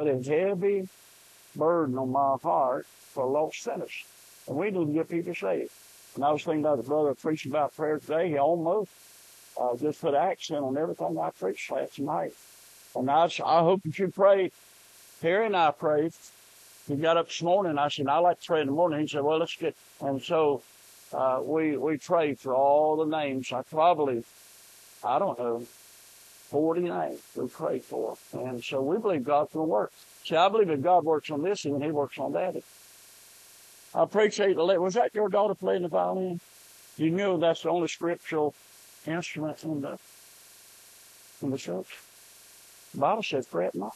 a heavy burden on my heart for lost sinners. And we need to get people saved. And I was thinking about the brother preaching about prayer today. He almost just put accent on everything I preached last night. And I hope that you pray. Terry and I prayed. He got up this morning, and I said, I like to pray in the morning. He said, well, let's get, and so we prayed for all the names. I don't know, 40 names we prayed for. And so we believe God's going to work. See, I believe if God works on this, and He works on that. I appreciate was that your daughter playing the violin? You know that's the only scriptural instrument in the church. The Bible says, fret not.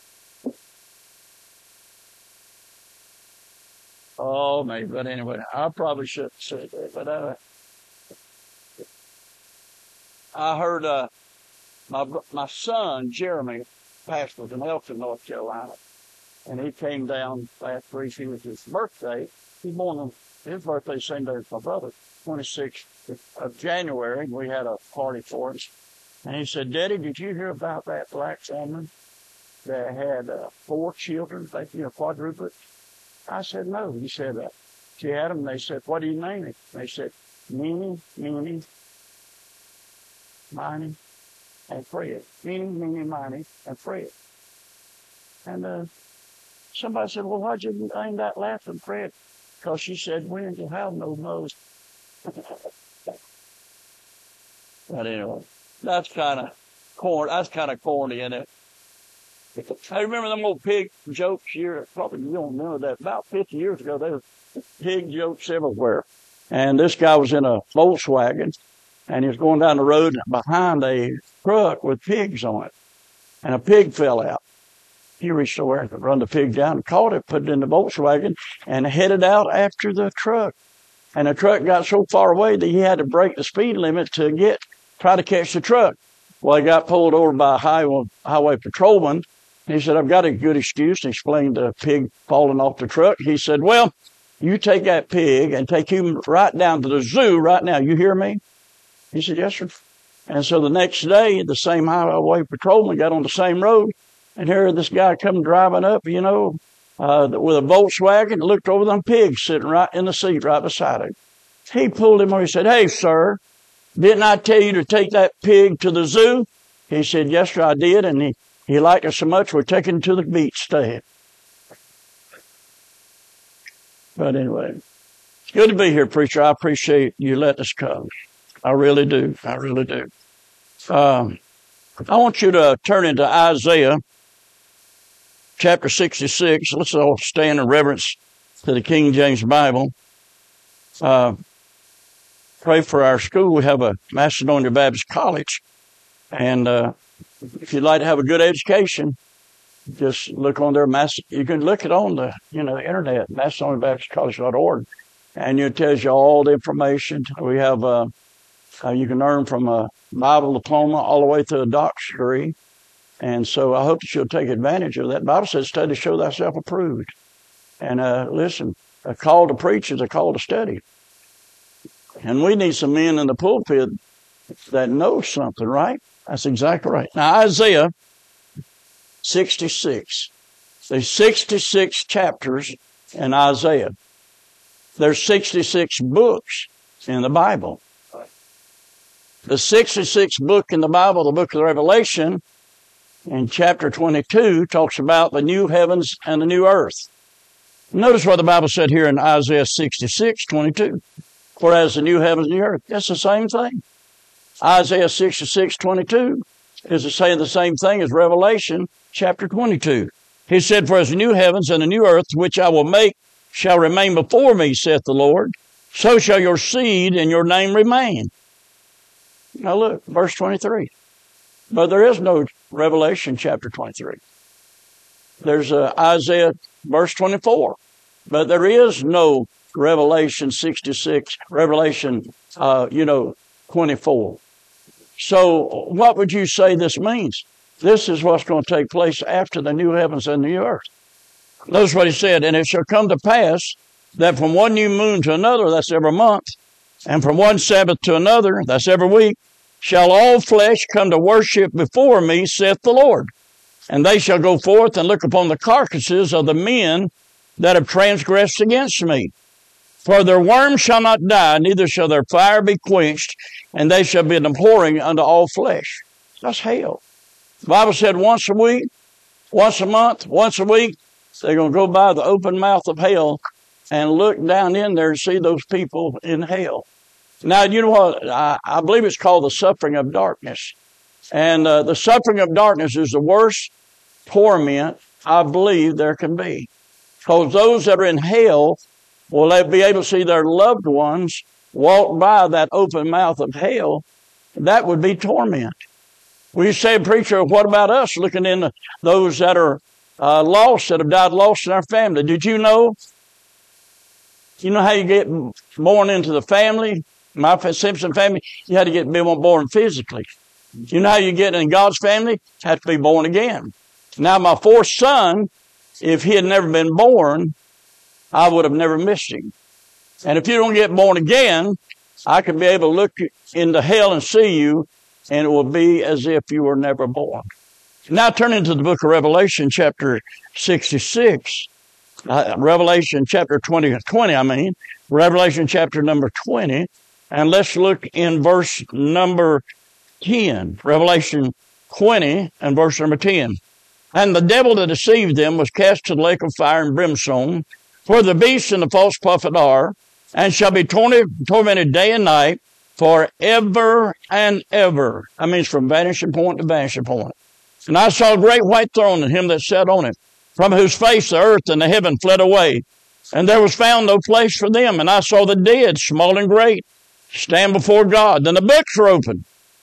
Oh, maybe, but anyway, I probably shouldn't say that. But I heard my son Jeremy pastored in Elkton, North Carolina, and he came down last week. It was his birthday. He's born on his birthday same day as my brother, 26th of January. And we had a party for him, and he said, "Daddy, did you hear about that black woman that had 4 children, quadruplets?" I said, no. He said, she had them. They said, what do you name it? They said, Meanie, Meanie, Miney, and Fred. Meanie, Meanie, Miney, and Fred. And somebody said, well, why'd you name that laughing Fred? Because she said, we ain't have no nose. But anyway, that's kind of corny, isn't it? I remember them old pig jokes here. Probably you don't know that. About 50 years ago, there were pig jokes everywhere. And this guy was in a Volkswagen, and he was going down the road behind a truck with pigs on it. And a pig fell out. He reached over and run the pig down and caught it, put it in the Volkswagen, and headed out after the truck. And the truck got so far away that he had to break the speed limit to try to catch the truck. Well, he got pulled over by a highway patrolman. He said, I've got a good excuse, and explained the pig falling off the truck. He said, well, you take that pig and take him right down to the zoo right now. You hear me? He said, yes, sir. And so the next day, the same highway patrolman got on the same road, and here this guy come driving up, with a Volkswagen, looked over them pigs sitting right in the seat right beside him. He pulled him over. He said, hey, sir, didn't I tell you to take that pig to the zoo? He said, yes, sir, I did. And he liked it so much, we're taking him to the beach stay. But anyway, it's good to be here, preacher. I appreciate you letting us come. I really do. I really do. I want you to turn into Isaiah chapter 66. Let's all stand in reverence to the King James Bible. Pray for our school. We have a Macedonia Baptist College. And if you'd like to have a good education, just look on there. You can look it on the internet, MacedoniaBaptistCollege.org, and it tells you all the information. We have you can earn from a Bible diploma all the way to a doctor's degree. And so I hope that you'll take advantage of that. The Bible says, study to show thyself approved. And listen, a call to preach is a call to study. And we need some men in the pulpit that know something, right? That's exactly right. Now, Isaiah 66. There's 66 chapters in Isaiah. There's 66 books in the Bible. The 66th book in the Bible, the book of the Revelation, in chapter 22, talks about the new heavens and the new earth. Notice what the Bible said here in Isaiah 66:22. For as the new heavens and the earth, that's the same thing. Isaiah 66:22 is saying the same thing as Revelation chapter 22. He said, for as the new heavens and the new earth, which I will make, shall remain before me, saith the Lord, so shall your seed and your name remain. Now look, verse 23. But there is no Revelation chapter 23. There's Isaiah verse 24. But there is no Revelation 66, Revelation, 24. So what would you say this means? This is what's going to take place after the new heavens and the new earth. Notice what he said, and it shall come to pass that from one new moon to another, that's every month, and from one Sabbath to another, that's every week, shall all flesh come to worship before me, saith the Lord. And they shall go forth and look upon the carcasses of the men that have transgressed against me. For their worm shall not die, neither shall their fire be quenched, and they shall be an abhorring unto all flesh. That's hell. The Bible said once a week, once a month, once a week, they're going to go by the open mouth of hell and look down in there and see those people in hell. Now, you know what? I believe it's called the suffering of darkness. And the suffering of darkness is the worst torment I believe there can be. Because those that are in hell will be able to see their loved ones walk by that open mouth of hell. That would be torment. We say, preacher, what about us looking into those that are lost, that have died lost in our family? Did you know? You know how you get born into the family? My Simpson family, you had to get born physically. You know how you get in God's family? You have to be born again. Now, my fourth son, if he had never been born, I would have never missed him. And if you don't get born again, I could be able to look into hell and see you, and it will be as if you were never born. Now turn into the book of Revelation, chapter 66. Revelation chapter 20, Revelation chapter number 20. And let's look in verse number 10. Revelation 20 and verse number 10. And the devil that deceived them was cast to the lake of fire and brimstone, where the beast and the false prophet are, and shall be tormented day and night forever and ever. That means from vanishing point to vanishing point. And I saw a great white throne and him that sat on it, from whose face the earth and the heaven fled away. And there was found no place for them. And I saw the dead, small and great, stand before God. Then the books were opened,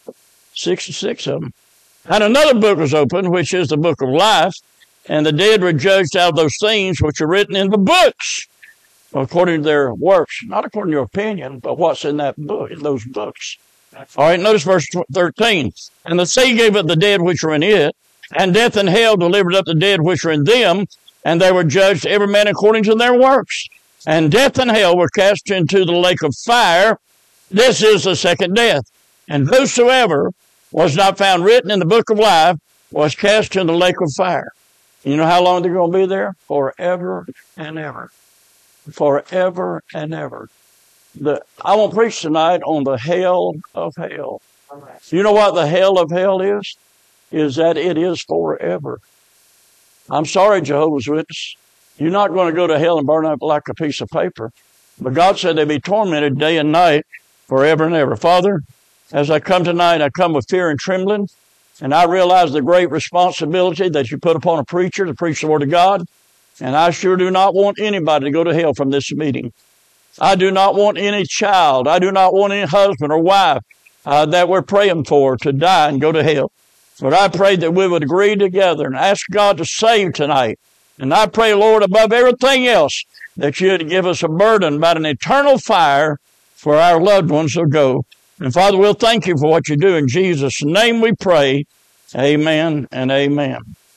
66 of them. And another book was opened, which is the book of life. And the dead were judged out of those things which are written in the books, according to their works. Not according to your opinion, but what's in that book, in those books. All right, notice verse 13. And the sea gave up the dead which were in it, and death and hell delivered up the dead which were in them, and they were judged every man according to their works. And death and hell were cast into the lake of fire. This is the second death. And whosoever was not found written in the book of life was cast into the lake of fire. You know how long they're going to be there? Forever and ever. Forever and ever. I want to preach tonight on the hell of hell. You know what the hell of hell is? Is that it is forever. I'm sorry, Jehovah's Witness. You're not going to go to hell and burn up like a piece of paper. But God said they'd be tormented day and night forever and ever. Father, as I come tonight, I come with fear and trembling. And I realize the great responsibility that you put upon a preacher to preach the Word of God. And I sure do not want anybody to go to hell from this meeting. I do not want any child. I do not want any husband or wife that we're praying for to die and go to hell. But I pray that we would agree together and ask God to save tonight. And I pray, Lord, above everything else, that you'd give us a burden about an eternal fire for our loved ones to go. And Father, we'll thank you for what you do. In Jesus' name we pray. Amen and amen.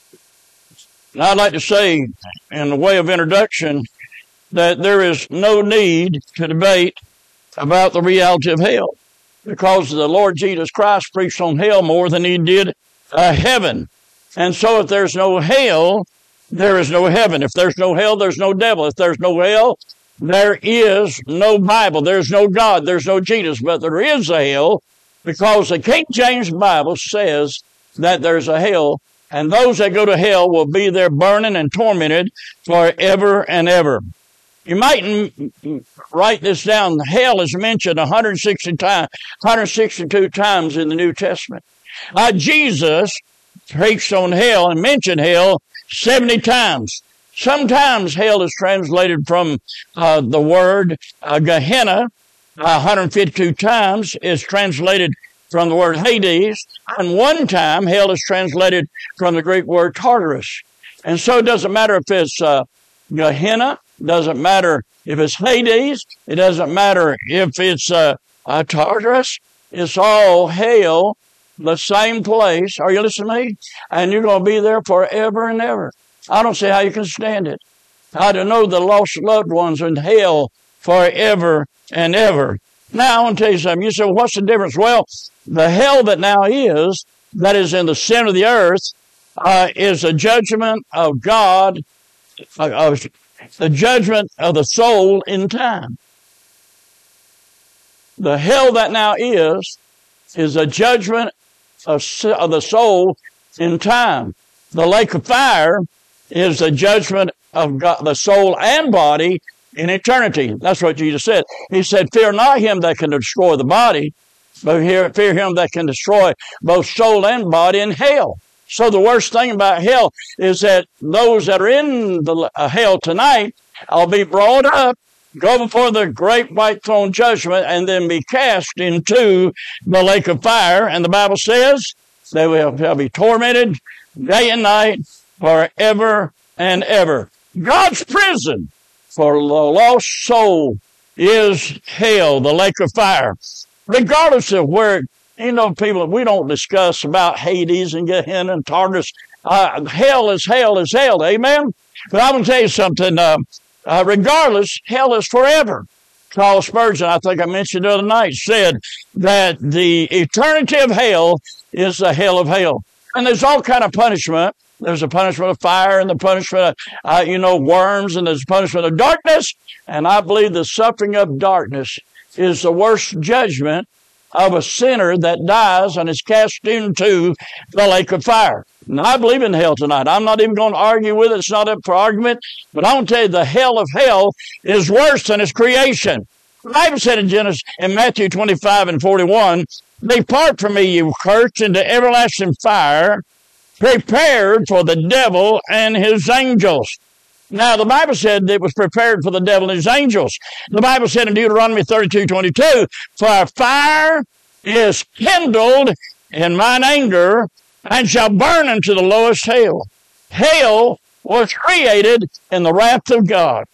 And I'd like to say, in the way of introduction, that there is no need to debate about the reality of hell, because the Lord Jesus Christ preached on hell more than he did heaven. And so if there's no hell, there is no heaven. If there's no hell, there's no devil. If there's no hell, there is no Bible. There's no God. There's no Jesus. But there is a hell, because the King James Bible says that there's a hell, and those that go to hell will be there burning and tormented forever and ever. You might write this down. Hell is mentioned 162 times in the New Testament. Jesus preached on hell and mentioned hell 70 times. Sometimes hell is translated from the word Gehenna 152 times. It's translated from the word Hades. And one time hell is translated from the Greek word Tartarus. And so it doesn't matter if it's Gehenna. Doesn't matter if it's Hades. It doesn't matter if it's Tartarus. It's all hell, the same place. Are you listening to me? And you're going to be there forever and ever. I don't see how you can stand it. I don't know the lost loved ones in hell forever and ever. Now, I want to tell you something. You say, well, what's the difference? Well, the hell that now is, that is in the center of the earth, is a judgment of God, the judgment of the soul in time. The hell that now is a judgment of the soul in time. The lake of fire is the judgment of God, the soul and body in eternity. That's what Jesus said. He said, fear not him that can destroy the body, but fear him that can destroy both soul and body in hell. So the worst thing about hell is that those that are in the hell tonight will be brought up, go before the great white throne judgment, and then be cast into the lake of fire. And the Bible says they will be tormented day and night forever and ever. God's prison for the lost soul is hell, the lake of fire. Regardless of where, people, we don't discuss about Hades and Gehenna and Tartarus. Hell is hell is hell. Amen? But I'm going to tell you something. Regardless, hell is forever. Charles Spurgeon, I think I mentioned the other night, said that the eternity of hell is the hell of hell. And there's all kind of punishment. There's a punishment of fire and the punishment of, worms, and there's a punishment of darkness. And I believe the suffering of darkness is the worst judgment of a sinner that dies and is cast into the lake of fire. Now, I believe in hell tonight. I'm not even going to argue with it. It's not up for argument. But I want to tell you, the hell of hell is worse than its creation. The Bible said in Matthew 25:41, depart from me, you cursed, into everlasting fire, prepared for the devil and his angels. Now, the Bible said it was prepared for the devil and his angels. The Bible said in Deuteronomy 32:22, for fire is kindled in mine anger, and shall burn into the lowest hell. Hell was created in the wrath of God.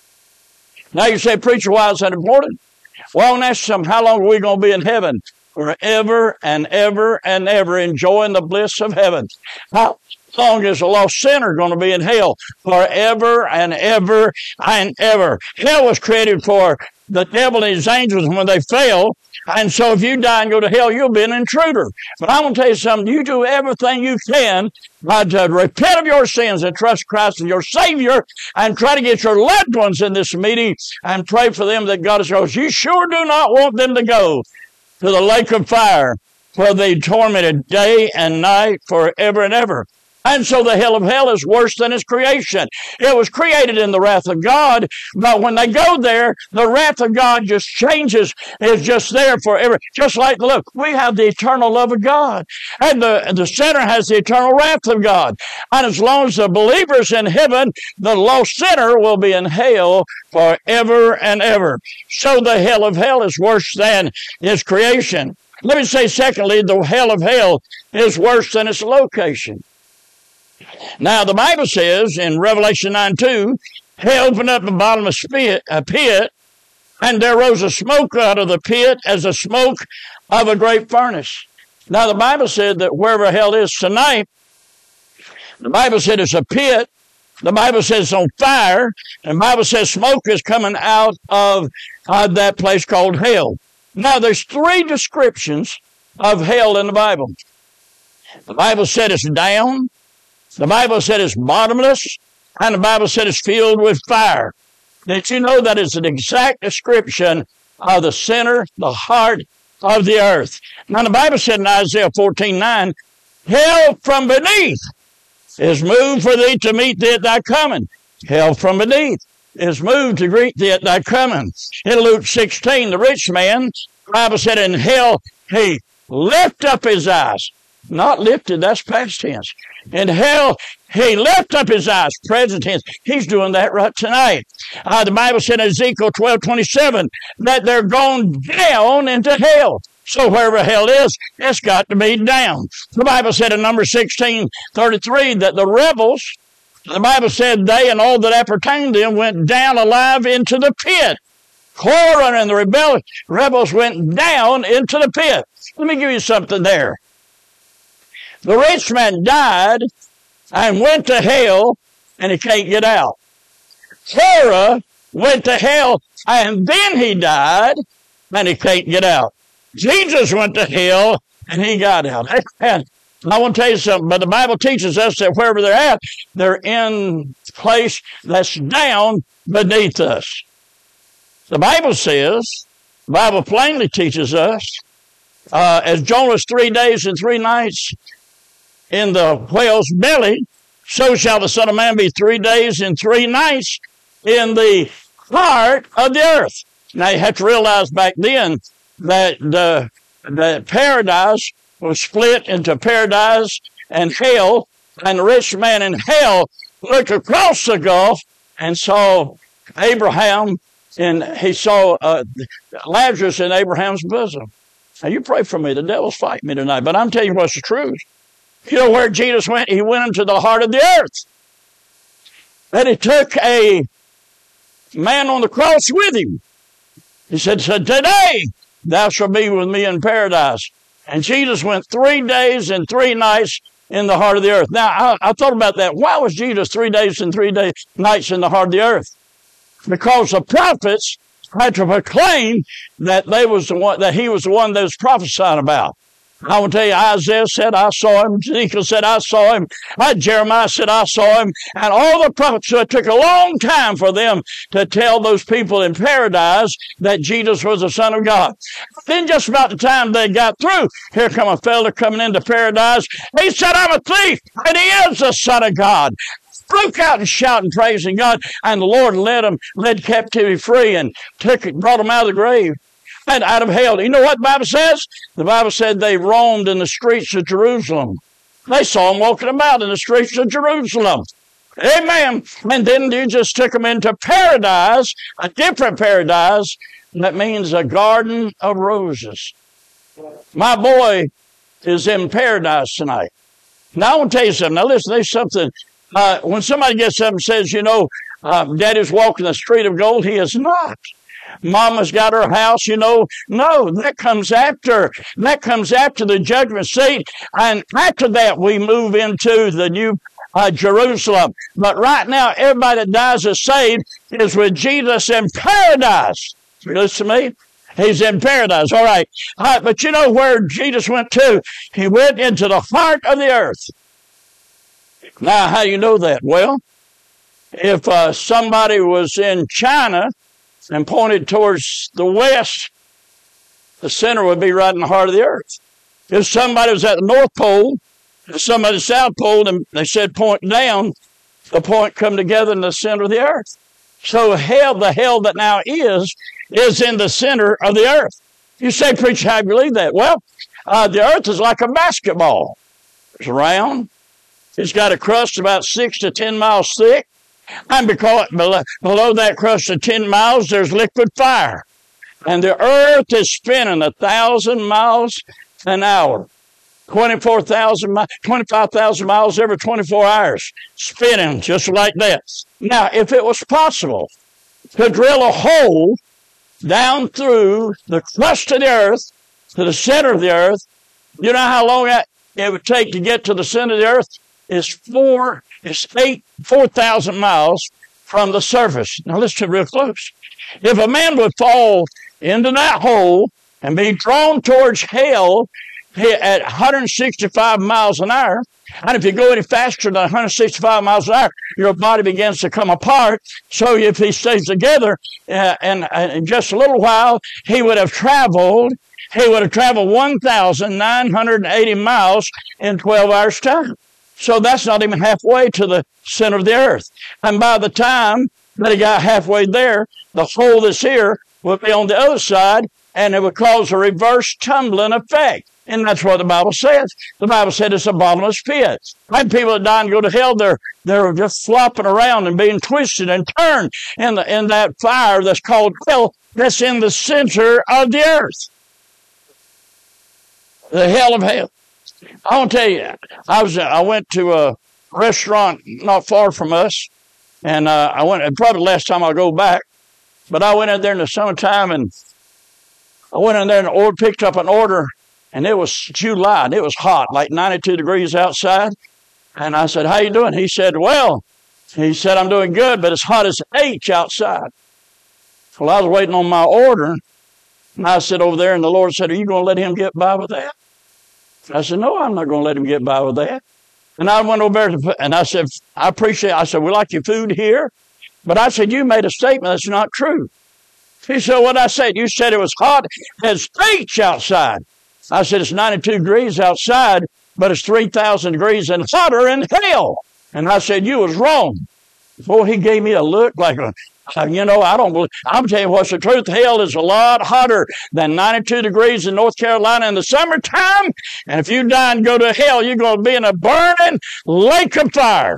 Now you say, preacher, why is that important? Well, I want to ask you something. How long are we going to be in heaven? Forever and ever and ever, enjoying the bliss of heaven. How long is a lost sinner going to be in hell? Forever and ever and ever. Hell was created for the devil and his angels when they fell. And so if you die and go to hell, you'll be an intruder. But I want to tell you something. You do everything you can to repent of your sins and trust Christ as your Savior, and try to get your loved ones in this meeting and pray for them that God is. You sure do not want them to go to the lake of fire where they tormented day and night forever and ever. And so the hell of hell is worse than its creation. It was created in the wrath of God, but when they go there, the wrath of God just changes. It's just there forever. Just like, look, we have the eternal love of God, and the sinner has the eternal wrath of God. And as long as the believer's in heaven, the lost sinner will be in hell forever and ever. So the hell of hell is worse than its creation. Let me say, secondly, the hell of hell is worse than its location. Now, the Bible says in Revelation 9:2, he opened up the bottomless pit, and there rose a smoke out of the pit as the smoke of a great furnace. Now, the Bible said that wherever hell is tonight, the Bible said it's a pit. The Bible says it's on fire. And the Bible says smoke is coming out of that place called hell. Now, there's three descriptions of hell in the Bible. The Bible said it's down. The Bible said it's bottomless, and the Bible said it's filled with fire. Did you know that is an exact description of the center, the heart of the earth? Now, the Bible said in Isaiah 14:9, hell from beneath is moved for thee to meet thee at thy coming. Hell from beneath is moved to greet thee at thy coming. In Luke 16, the rich man, the Bible said in hell, he lift up his eyes. Not lifted, that's past tense. In hell, he lifted up his eyes, present tense. He's doing that right tonight. The Bible said in Ezekiel 12:27 that they're going down into hell. So wherever hell is, it's got to be down. The Bible said in Numbers 16:33 that the rebels, the Bible said they and all that appertained to them went down alive into the pit. Korah and the rebels went down into the pit. Let me give you something there. The rich man died and went to hell, and he can't get out. Korah went to hell, and then he died, and he can't get out. Jesus went to hell, and he got out. And And I want to tell you something, but the Bible teaches us that wherever they're at, they're in a place that's down beneath us. The Bible says, the Bible plainly teaches us, as Jonah's 3 days and 3 nights in the whale's belly, so shall the Son of Man be 3 days and 3 nights in the heart of the earth. Now you have to realize back then that the paradise was split into paradise and hell, and the rich man in hell looked across the gulf and saw Abraham, and he saw Lazarus in Abraham's bosom. Now you pray for me. The devil's fighting me tonight, but I'm telling you what's the truth. You know where Jesus went? He went into the heart of the earth. And he took a man on the cross with him. He said, today thou shalt be with me in paradise. And Jesus went 3 days and 3 nights in the heart of the earth. Now, I thought about that. Why was Jesus 3 days and 3 nights in the heart of the earth? Because the prophets had to proclaim that he was the one that was prophesying about. I will tell you, Isaiah said, I saw him. Ezekiel said, I saw him. Jeremiah said, I saw him. And all the prophets, so it took a long time for them to tell those people in paradise that Jesus was the Son of God. Then just about the time they got through, here come a fella coming into paradise. He said, I'm a thief, and he is the Son of God. Broke out and shouting, praising God. And the Lord led captivity free and brought him out of the grave. And out of hell. You know what the Bible says? The Bible said they roamed in the streets of Jerusalem. They saw him walking about in the streets of Jerusalem. Amen. And then you just took them into paradise, a different paradise. That means a garden of roses. My boy is in paradise tonight. Now I want to tell you something. Now listen, there's something. When somebody gets up and says, Daddy's walking the street of gold, he is not. Mama's got her house, no, that comes after. That comes after the judgment seat. And after that, we move into the new Jerusalem. But right now, everybody that dies is saved is with Jesus in paradise. You listen to me? He's in paradise. All right. But you know where Jesus went to? He went into the heart of the earth. Now, how do you know that? Well, if somebody was in China and pointed towards the west, the center would be right in the heart of the earth. If somebody was at the North Pole, if somebody at the South Pole, and they said point down, the point come together in the center of the earth. So the hell that now is in the center of the earth. You say, preacher, how do you believe that? Well, the earth is like a basketball. It's round. It's got a crust about 6 to 10 miles thick. And because below that crust of 10 miles, there's liquid fire. And the earth is spinning 1,000 miles an hour. 25,000 miles every 24 hours. Spinning just like that. Now, if it was possible to drill a hole down through the crust of the earth to the center of the earth, you know how long it would take to get to the center of the earth? It's 4,000 miles from the surface. Now listen real close. If a man would fall into that hole and be drawn towards hell at 165 miles an hour, and if you go any faster than 165 miles an hour, your body begins to come apart. So if he stays together, and in just a little while, he would have traveled 1,980 miles in 12 hours' time. So that's not even halfway to the center of the earth. And by the time that he got halfway there, the hole that's here would be on the other side, and it would cause a reverse tumbling effect. And that's what the Bible says. The Bible said it's a bottomless pit. And people that die and go to hell, they're just flopping around and being twisted and turned in that fire that's called hell, that's in the center of the earth. The hell of hell. I want to tell you, I went to a restaurant not far from us, and I went, probably the last time I'll go back, but I went in there in the summertime, and I went in there and picked up an order, and it was July, and it was hot, like 92 degrees outside, and I said, how you doing? He said, I'm doing good, but it's hot as H outside. Well, I was waiting on my order, and I sat over there, and the Lord said, are you going to let him get by with that? I said, no, I'm not going to let him get by with that. And I went over there and I said, I said, we like your food here. But I said, you made a statement that's not true. He said, what I said? You said it was hot as H outside. I said, it's 92 degrees outside, but it's 3,000 degrees and hotter in hell. And I said, you was wrong. Boy, he gave me a look like, I don't believe. I'm telling you what's the truth. Hell is a lot hotter than 92 degrees in North Carolina in the summertime. And if you die and go to hell, you're going to be in a burning lake of fire.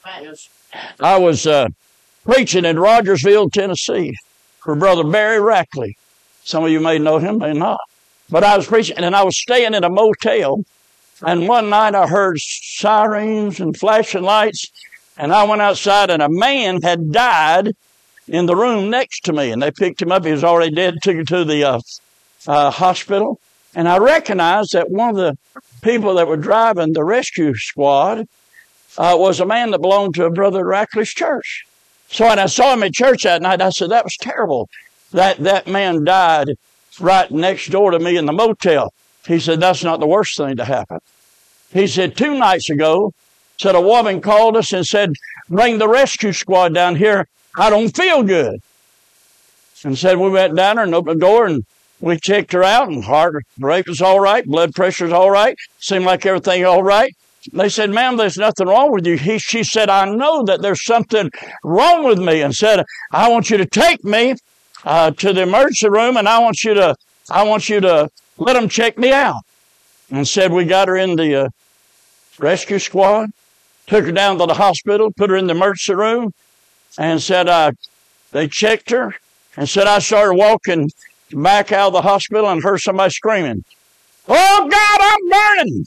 I was preaching in Rogersville, Tennessee, for Brother Barry Rackley. Some of you may know him, may not. But I was preaching, and I was staying in a motel. And one night I heard sirens and flashing lights. And I went outside, and a man had died in the room next to me. And they picked him up. He was already dead, took him to the hospital. And I recognized that one of the people that were driving the rescue squad was a man that belonged to Brother Rackley's church. So when I saw him at church that night, I said, that was terrible. That man died right next door to me in the motel. He said, that's not the worst thing to happen. He said, 2 nights ago, said a woman called us and said, bring the rescue squad down here. I don't feel good. And said we went down there and opened the door and we checked her out and heart rate was all right, blood pressure's all right, seemed like everything all right. They said, ma'am, there's nothing wrong with you. She said, I know that there's something wrong with me, and said, I want you to take me to the emergency room, and I want you to let them check me out. And said, we got her in the rescue squad, took her down to the hospital, put her in the emergency room, and said, they checked her, and said, I started walking back out of the hospital and heard somebody screaming, oh God, I'm burning.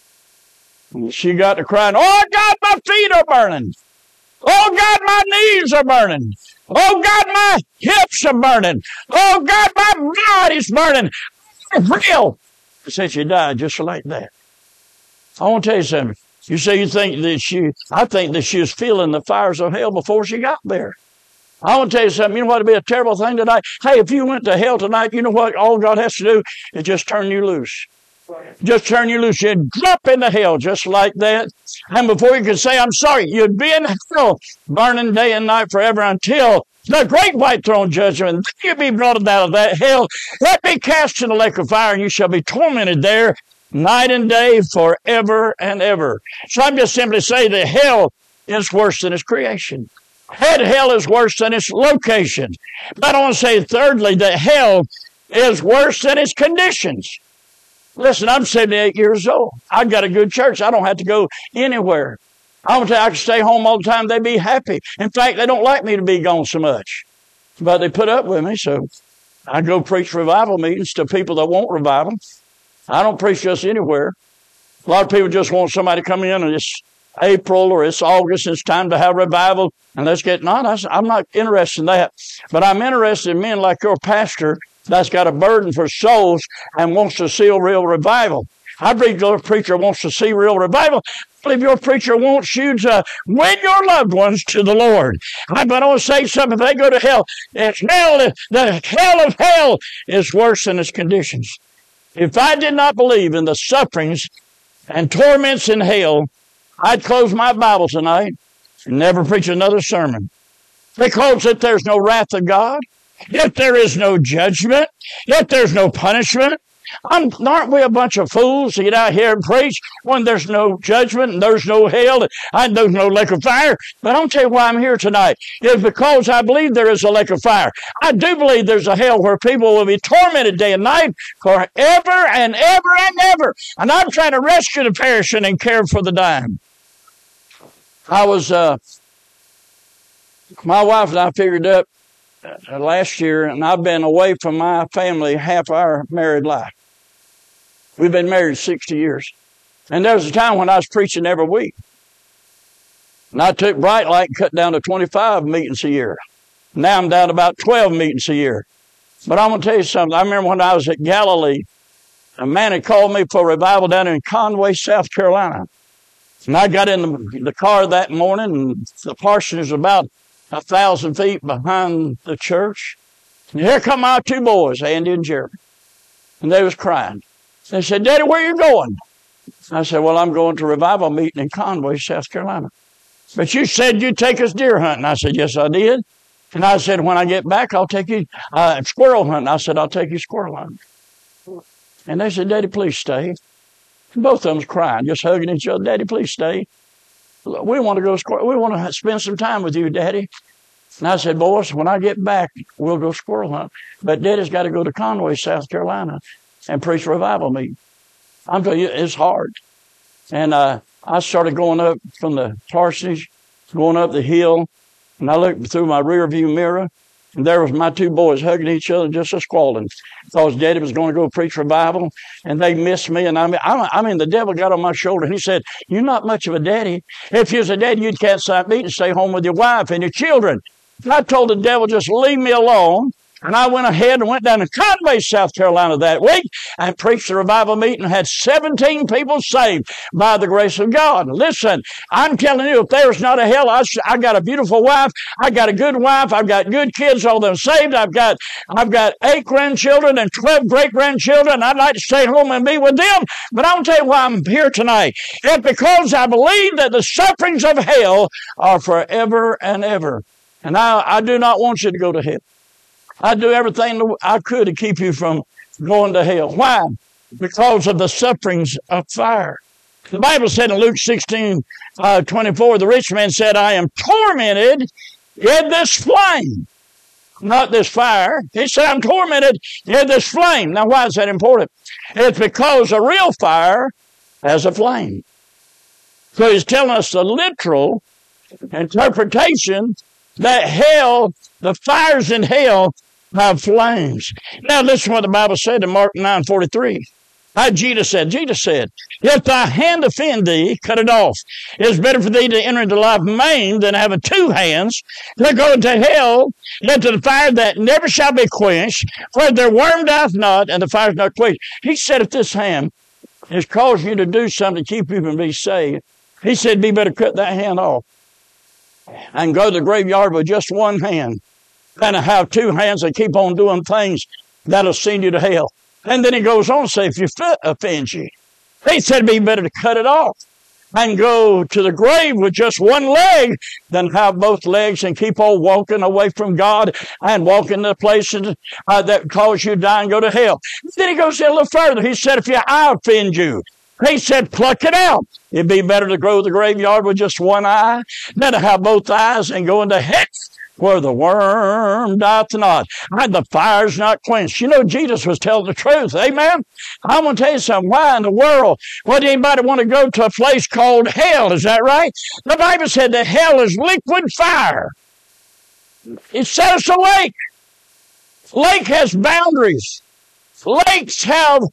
And she got to crying, oh God, my feet are burning. Oh God, my knees are burning. Oh God, my hips are burning. Oh God, my body's burning. Real. Said she died just like that. I want to tell you something. You say you think that I think that she was feeling the fires of hell before she got there. I want to tell you something. You know what would be a terrible thing tonight? Hey, if you went to hell tonight, you know what all God has to do is just turn you loose. Just turn you loose. You'd drop into hell just like that. And before you could say, I'm sorry, you'd be in hell burning day and night forever until the great white throne judgment. You'll be brought out of that hell. Let me cast in the lake of fire, and you shall be tormented there night and day forever and ever. So I'm just simply saying that hell is worse than its creation. Hell is worse than its location. But I want to say thirdly that hell is worse than its conditions. Listen, I'm 78 years old. I've got a good church. I don't have to go anywhere. I want to tell you, I can stay home all the time. They'd be happy. In fact, they don't like me to be gone so much. But they put up with me, so I go preach revival meetings to people that want revival. I don't preach just anywhere. A lot of people just want somebody to come in and it's April or it's August and it's time to have revival and let's get on. I'm not interested in that. But I'm interested in men like your pastor that's got a burden for souls and wants to see a real revival. I believe your preacher wants to see real revival. I believe your preacher wants you to win your loved ones to the Lord. But I want to say something. If they go to hell, the hell of hell is worse than its conditions. If I did not believe in the sufferings and torments in hell, I'd close my Bible tonight and never preach another sermon. Because if there's no wrath of God, if there is no judgment, if there's no punishment, aren't we a bunch of fools to get out here and preach when there's no judgment and there's no hell and there's no lake of fire? But I'll tell you why I'm here tonight. It's because I believe there is a lake of fire. I do believe there's a hell where people will be tormented day and night forever and ever and ever. And I'm trying to rescue the perishing and care for the dying. I was, my wife and I figured up last year, and I've been away from my family half our married life. We've been married 60 years. And there was a time when I was preaching every week. And I took Bright Light and cut down to 25 meetings a year. Now I'm down to about 12 meetings a year. But I'm going to tell you something. I remember when I was at Galilee, a man had called me for a revival down in Conway, South Carolina. And I got in the car that morning, and the parsonage was about 1,000 feet behind the church. And here come my 2 boys, Andy and Jeremy. And they was crying. They said, Daddy, where you going? I said, well, I'm going to revival meeting in Conway, South Carolina. But you said you'd take us deer hunting. I said, yes, I did. And I said, when I get back, I'll take you squirrel hunting. I said, I'll take you squirrel hunting. And they said, Daddy, please stay. And both of them was crying, just hugging each other. Daddy, please stay. We want to go squirrel. We want to spend some time with you, Daddy. And I said, boys, when I get back, we'll go squirrel hunt. But Daddy's got to go to Conway, South Carolina, and preach revival meeting. I'm telling you, it's hard. And I started going up from the parsonage, going up the hill, and I looked through my rear view mirror, and there was my two boys hugging each other, just a squalling, because Daddy was going to go preach revival, and they missed me. And I mean, the devil got on my shoulder, and he said, "You're not much of a daddy. If you was a daddy, you'd cancel me and stay home with your wife and your children." And I told the devil, just leave me alone. And I went ahead and went down to Conway, South Carolina that week and preached the revival meeting and had 17 people saved by the grace of God. Listen, I'm telling you, if there's not a hell, I got a beautiful wife. I got a good wife. I've got good kids, all of them saved. I've got 8 grandchildren and 12 great-grandchildren. I'd like to stay home and be with them. But I'll tell you why I'm here tonight. It's because I believe that the sufferings of hell are forever and ever. And I do not want you to go to hell. I'd do everything I could to keep you from going to hell. Why? Because of the sufferings of fire. The Bible said in Luke 16:24, the rich man said, I am tormented in this flame. Not this fire. He said, I'm tormented in this flame. Now, why is that important? It's because a real fire has a flame. So he's telling us the literal interpretation that hell, the fires in hell, have flames. Now listen to what the Bible said in Mark 9:43. Jesus said, if thy hand offend thee, cut it off. It is better for thee to enter into life maimed than having 2 hands, to go into hell, into the fire that never shall be quenched, where their worm dieth not, and the fire is not quenched. He said, if this hand has caused you to do something to keep you from being saved, he said, be better cut that hand off and go to the graveyard with just 1 hand than to have 2 hands and keep on doing things that'll send you to hell. And then he goes on to say, if your foot offends you, he said it'd be better to cut it off and go to the grave with just 1 leg than have both legs and keep on walking away from God and walking to places that cause you to die and go to hell. Then he goes a little further. He said, if your eye offends you, he said, pluck it out. It'd be better to go to the graveyard with just 1 eye than to have both eyes and go into hell, where the worm dieth not, and the fire's not quenched. You know, Jesus was telling the truth. Amen? I want to tell you something. Why in the world would anybody want to go to a place called hell? Is that right? The Bible said that hell is liquid fire. It said it's a lake. Lake has boundaries. Lakes have,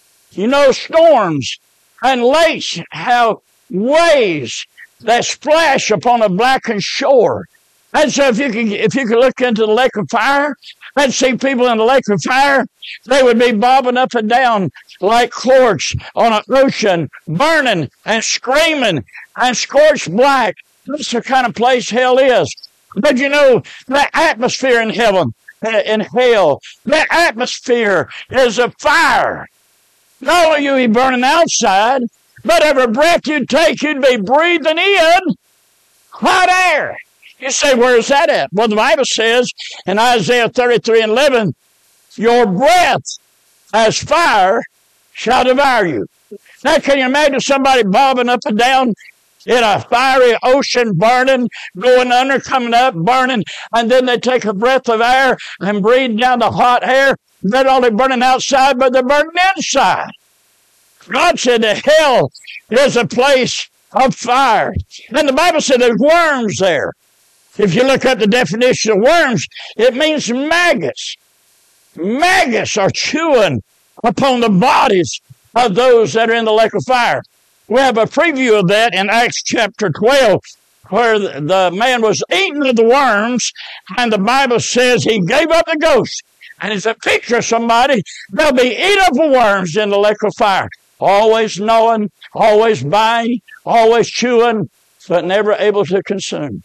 storms. And lakes have waves that splash upon a blackened shore. And so if you could look into the lake of fire and see people in the lake of fire, they would be bobbing up and down like corks on an ocean, burning and screaming and scorched black. That's the kind of place hell is. But the atmosphere in heaven, in hell, the atmosphere is a fire. Not only you be burning outside, but every breath you take, you'd be breathing in hot air. You say, where is that at? Well, the Bible says in Isaiah 33:11, your breath as fire shall devour you. Now, can you imagine somebody bobbing up and down in a fiery ocean, burning, going under, coming up, burning, and then they take a breath of air and breathe down the hot air? They're not only burning outside, but they're burning inside. God said that hell is a place of fire. And the Bible said there's worms there. If you look up the definition of worms, it means maggots. Maggots are chewing upon the bodies of those that are in the lake of fire. We have a preview of that in Acts chapter 12, where the man was eaten of the worms, and the Bible says he gave up the ghost. And it's a picture of somebody that'll be eaten up of worms in the lake of fire. Always knowing, always buying, always chewing, but never able to consume.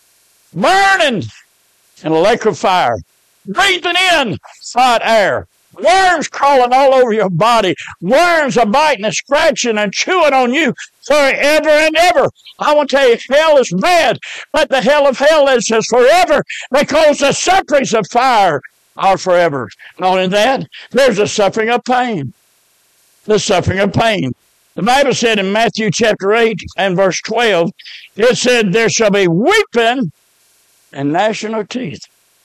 Burning in a lake of fire. Breathing in hot air. Worms crawling all over your body. Worms are biting and scratching and chewing on you forever and ever. I want to tell you, hell is bad, but the hell of hell is forever because the sufferings of fire are forever. Not only that, there's the suffering of pain. The suffering of pain. The Bible said in Matthew chapter 8 and verse 12, it said, there shall be weeping and gnashing of teeth.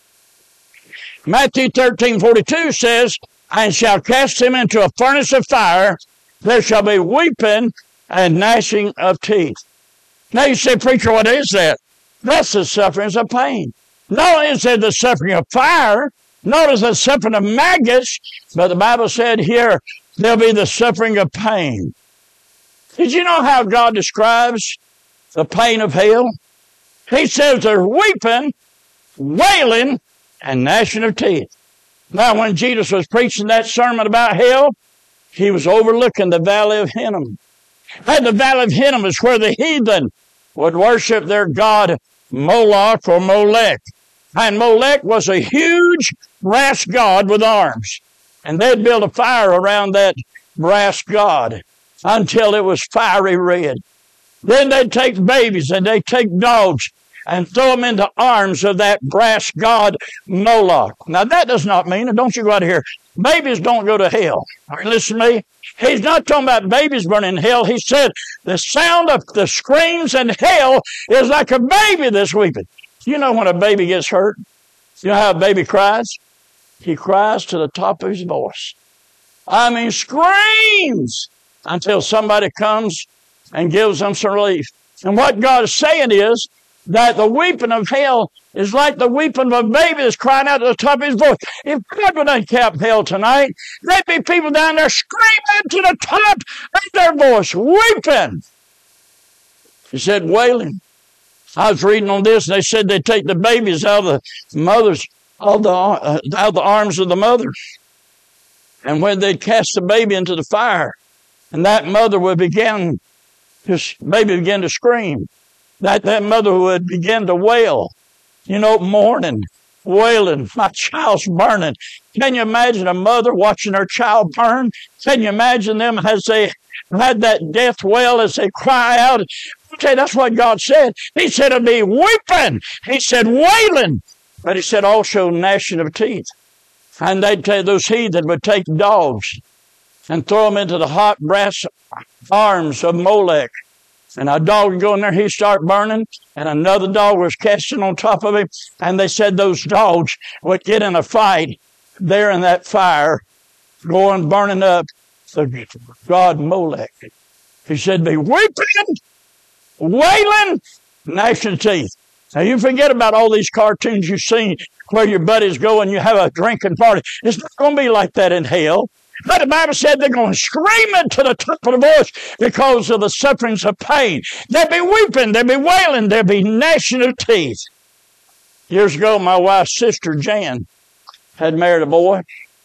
Matthew 13:42 says, and shall cast him into a furnace of fire. There shall be weeping and gnashing of teeth. Now you say, preacher, what is that? That's the sufferings of pain. Not only is it the suffering of fire, notice the suffering of maggots, but the Bible said here, there'll be the suffering of pain. Did you know how God describes the pain of hell? He says there's weeping, wailing, and gnashing of teeth. Now, when Jesus was preaching that sermon about hell, he was overlooking the valley of Hinnom. And the valley of Hinnom is where the heathen would worship their god Moloch or Molech. And Molech was a huge brass god with arms. And they'd build a fire around that brass god until it was fiery red. Then they'd take babies and they'd take dogs and throw them into arms of that brass god Moloch. Now that does not mean, and don't you go out of here, babies don't go to hell. All right, listen to me. He's not talking about babies burning in hell. He said the sound of the screams in hell is like a baby that's weeping. You know when a baby gets hurt? You know how a baby cries? He cries to the top of his voice. I mean, screams until somebody comes and gives them some relief. And what God is saying is that the weeping of hell is like the weeping of a baby that's crying out to the top of his voice. If God would uncap hell tonight, there'd be people down there screaming to the top of their voice, weeping. He said wailing. I was reading on this, and they said they'd take the babies out of the mothers, out of the arms of the mother. And when they'd cast the baby into the fire, and that mother would begin, this baby began to scream. That mother would begin to wail, mourning, wailing, my child's burning. Can you imagine a mother watching her child burn? Can you imagine them as they had that death wail, as they cry out? Okay, that's what God said. He said it'd be weeping. He said wailing. But he said also gnashing of teeth. And they'd take, those heathen would take dogs and throw them into the hot brass arms of Molech. And a dog would go in there, he'd start burning, and another dog was casting on top of him. And they said those dogs would get in a fight there in that fire, going burning up the god Molech. He said, be weeping, wailing, gnashing of teeth. Now you forget about all these cartoons you've seen where your buddies go and you have a drinking party. It's not going to be like that in hell. But the Bible said they're going to scream it to the top of the voice because of the sufferings of pain. They'll be weeping, they'll be wailing, they'll be gnashing of teeth. Years ago, my wife's sister, Jan, had married a boy,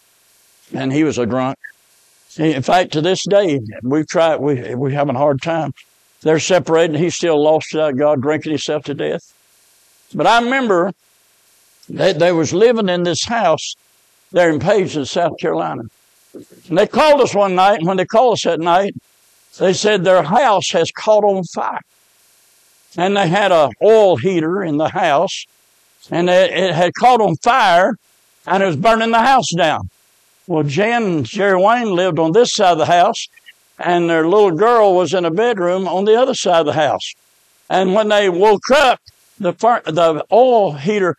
and he was a drunk. In fact, to this day, we're having a hard time. They're separated, and he's still lost without God, drinking himself to death. But I remember that they was living in this house there in Pageland, South Carolina. And they called us one night, and when they called us that night, they said their house has caught on fire. And they had an oil heater in the house, and it had caught on fire, and it was burning the house down. Well, Jan and Jerry Wayne lived on this side of the house, and their little girl was in a bedroom on the other side of the house. And when they woke up, the oil heater,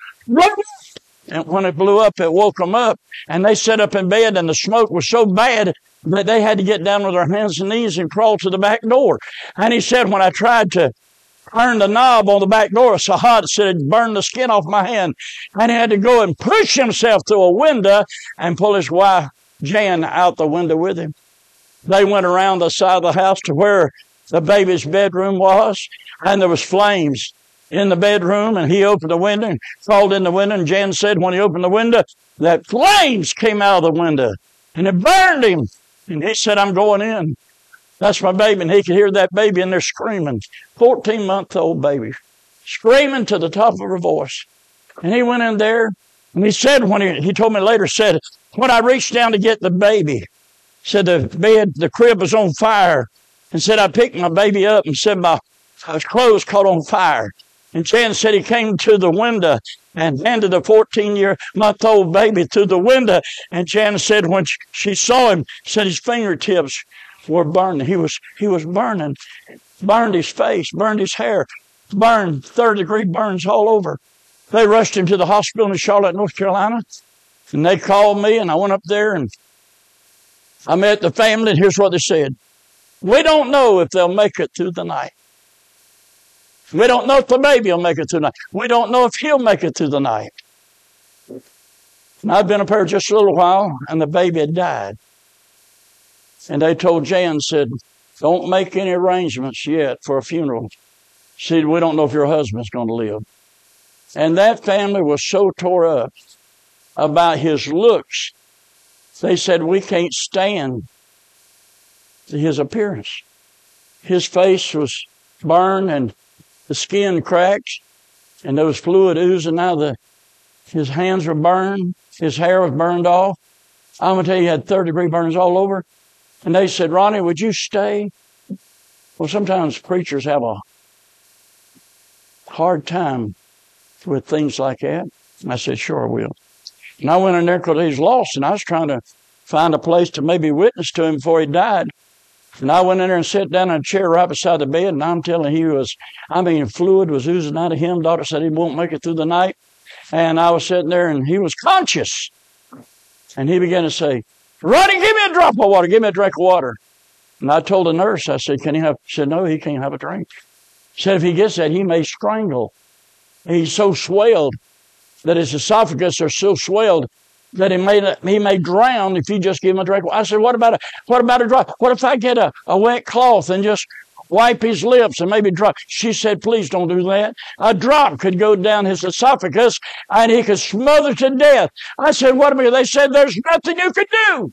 and when it blew up, it woke them up. And they sat up in bed, and the smoke was so bad that they had to get down with their hands and knees and crawl to the back door. And he said, when I tried to turn the knob on the back door, it was so hot, it said it burned the skin off my hand. And he had to go and push himself through a window and pull his wife, Jan, out the window with him. They went around the side of the house to where the baby's bedroom was, and there was flames in the bedroom, and he opened the window and crawled in the window, and Jan said when he opened the window that flames came out of the window, and it burned him. And he said, I'm going in. That's my baby. And he could hear that baby in there screaming, 14-month-old baby, screaming to the top of her voice. And he went in there, And he said, he told me later, said, when I reached down to get the baby, said the crib was on fire. And said, I picked my baby up and said my clothes caught on fire. And Jan said he came to the window and handed a 14-month-old baby through the window. And Jan said when she saw him, said his fingertips were burning. He was burning. Burned his face, burned his hair, burned, third-degree burns all over. They rushed him to the hospital in Charlotte, North Carolina. And they called me, and I went up there, and I met the family, and here's what they said. We don't know if they'll make it through the night. We don't know if the baby will make it through the night. We don't know if he'll make it through the night. And I'd been up there just a little while, and the baby had died. And they told Jan, said, don't make any arrangements yet for a funeral. She said, we don't know if your husband's going to live. And that family was so tore up about his looks, they said, we can't stand his appearance. His face was burned and the skin cracked and there was fluid oozing out his hands were burned. His hair was burned off. I'm going to tell you, he had third-degree burns all over. And they said, Ronnie, would you stay? Well, sometimes preachers have a hard time with things like that. And I said, sure, I will. And I went in there because he was lost, and I was trying to find a place to maybe witness to him before he died. And I went in there and sat down in a chair right beside the bed, and I'm telling you, fluid was oozing out of him. Doctor said he won't make it through the night. And I was sitting there, and he was conscious. And he began to say, Ronnie, give me a drop of water. Give me a drink of water. And I told the nurse, I said, can he have? She said, no, he can't have a drink. She said, if he gets that, he may strangle. He's so swelled that his esophagus are so swelled that he may drown if you just give him a drink. I said, what about a drop? What if I get a wet cloth and just wipe his lips and maybe drop? She said, please don't do that. A drop could go down his esophagus and he could smother to death. I said, what about? They said, there's nothing you could do.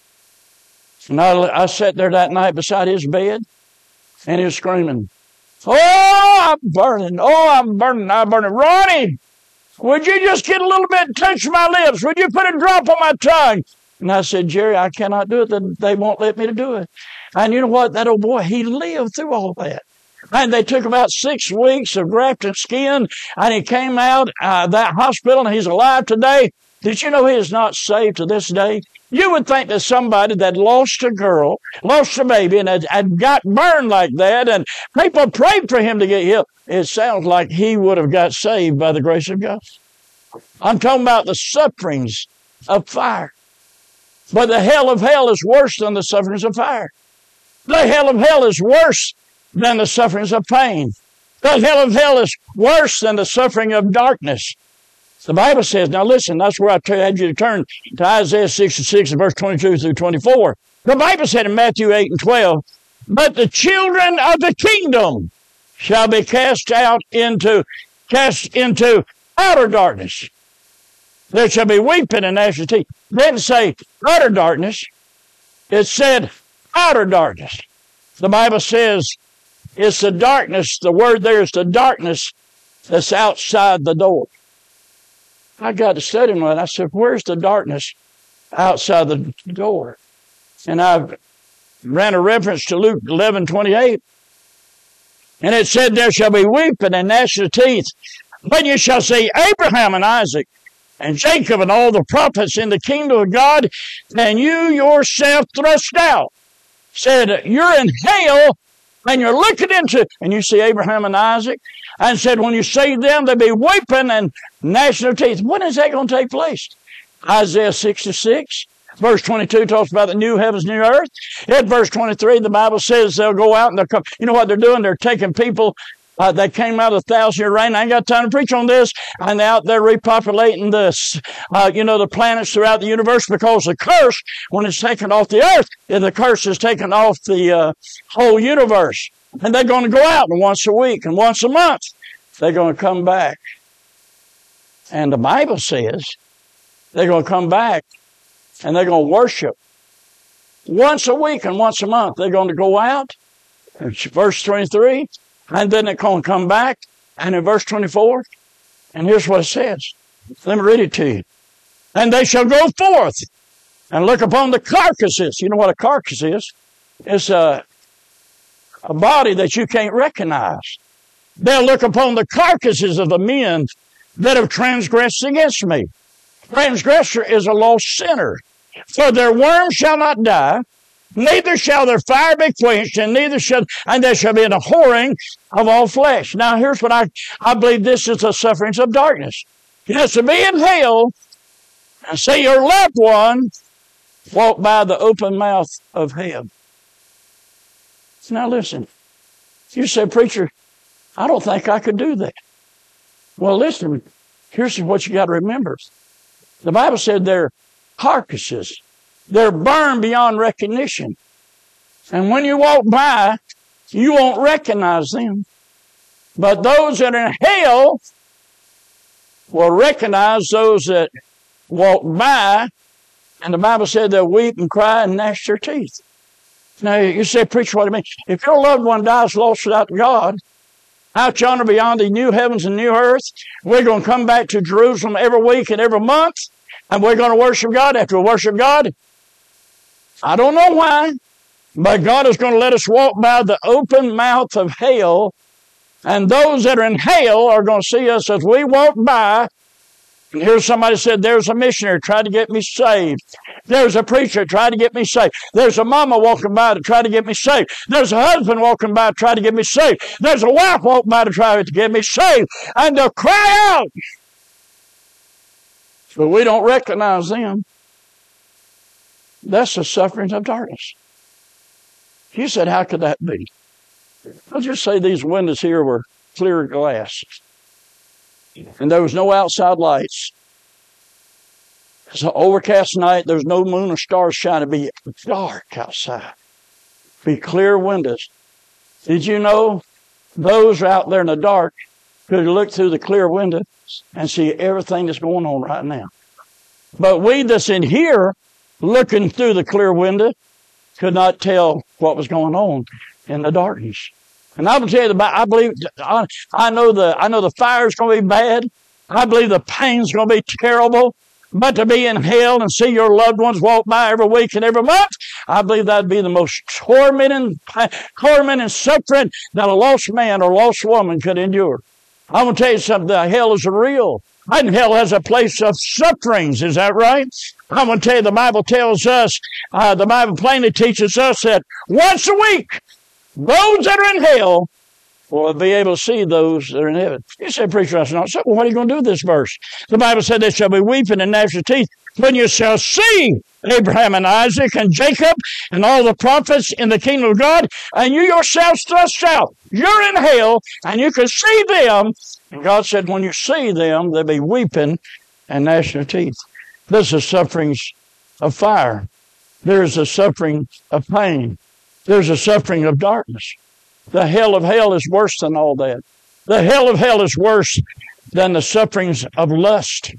And I sat there that night beside his bed and he was screaming, oh, I'm burning. Oh, I'm burning. I'm burning. Ronnie, would you just get a little bit and touch my lips? Would you put a drop on my tongue? And I said, Jerry, I cannot do it. They won't let me to do it. And you know what? That old boy, he lived through all that. And they took about 6 weeks of grafting skin, and he came out that hospital, and he's alive today. Did you know he is not saved to this day? You would think that somebody that lost a girl, lost a baby, and had got burned like that, and people prayed for him to get healed. It sounds like he would have got saved by the grace of God. I'm talking about the sufferings of fire. But the hell of hell is worse than the sufferings of fire. The hell of hell is worse than the sufferings of pain. The hell of hell is worse than the suffering of darkness. The Bible says, now listen, that's where I had you to turn to Isaiah 66, verse 22 through 24. The Bible said in Matthew 8 and 12, but the children of the kingdom shall be cast into outer darkness. There shall be weeping and gnashing of teeth. It didn't say utter darkness. It said outer darkness. The Bible says it's the darkness. The word there is the darkness that's outside the door. I got to studying that. I said, where's the darkness outside the door? And I ran a reference to Luke 11:28. And it said, there shall be weeping and gnashing of teeth, when you shall see Abraham and Isaac and Jacob and all the prophets in the kingdom of God, and you yourself thrust out. Said, you're in hell, and you're looking into, and you see Abraham and Isaac, and said, when you see them, they'll be weeping and gnashing of teeth. When is that going to take place? Isaiah 66. Verse 22 talks about the new heavens, new earth. In verse 23, the Bible says they'll go out and they'll come. You know what they're doing? They're taking people that came out of the 1,000-year reign. I ain't got time to preach on this. And out there repopulating the planets throughout the universe, because the curse, when it's taken off the earth, the curse is taken off the whole universe. And they're going to go out once a week and once a month. They're going to come back. And the Bible says they're going to come back and they're going to worship once a week and once a month. They're going to go out, verse 23, and then they're going to come back. And in verse 24, and here's what it says, Let me read it to you. And they shall go forth and look upon the carcasses. You know what a carcass is? It's a body that you can't recognize. They'll look upon the carcasses of the men that have transgressed against me. Transgressor is a lost sinner. For their worm shall not die, neither shall their fire be quenched, and there shall be an abhorring of all flesh. Now here's what I believe this is the sufferings of darkness. It has to be in hell and see your loved one walk by the open mouth of hell. Now listen, you say, preacher, I don't think I could do that. Well, listen, here's what you got to remember. The Bible said they're carcasses. They're burned beyond recognition. And when you walk by, you won't recognize them. But those that are in hell will recognize those that walk by. And the Bible said they'll weep and cry and gnash their teeth. Now, you say, preacher, what do you mean? If your loved one dies lost without God, out yonder beyond the new heavens and new earth, we're going to come back to Jerusalem every week and every month, and we're going to worship God. After we worship God, I don't know why, but God is going to let us walk by the open mouth of hell, and those that are in hell are going to see us as we walk by. And here's somebody said, there's a missionary tried to get me saved. There's a preacher tried to get me saved. There's a mama walking by to try to get me saved. There's a husband walking by to try to get me saved. There's a wife walking by to try to get me saved. And they'll cry out. But we don't recognize them. That's the sufferings of darkness. You said, how could that be? I'll just say these windows here were clear glass. And there was no outside lights. It's an overcast night. There's no moon or stars shining. It'd be dark outside. Be clear windows. Did you know those out there in the dark could look through the clear window and see everything that's going on right now? But we that's in here looking through the clear window could not tell what was going on in the darkness. And I will tell you, I believe, I know the fire's going to be bad. I believe the pain's going to be terrible. But to be in hell and see your loved ones walk by every week and every month, I believe that'd be the most tormenting suffering that a lost man or lost woman could endure. I'm going to tell you something. Hell is real. And hell has a place of sufferings. Is that right? I'm going to tell you, the Bible tells us, the Bible plainly teaches us that once a week, those that are in hell will be able to see those that are in heaven. You say, preacher, that's not so. Well, what are you going to do with this verse? The Bible said they shall be weeping and gnashing teeth when you shall see Abraham and Isaac and Jacob and all the prophets in the kingdom of God, and you yourselves thrust out. You're in hell, and you can see them. And God said, when you see them, they'll be weeping and gnashing their teeth. This is sufferings of fire. There's a suffering of pain. There's a suffering of darkness. The hell of hell is worse than all that. The hell of hell is worse than the sufferings of lust.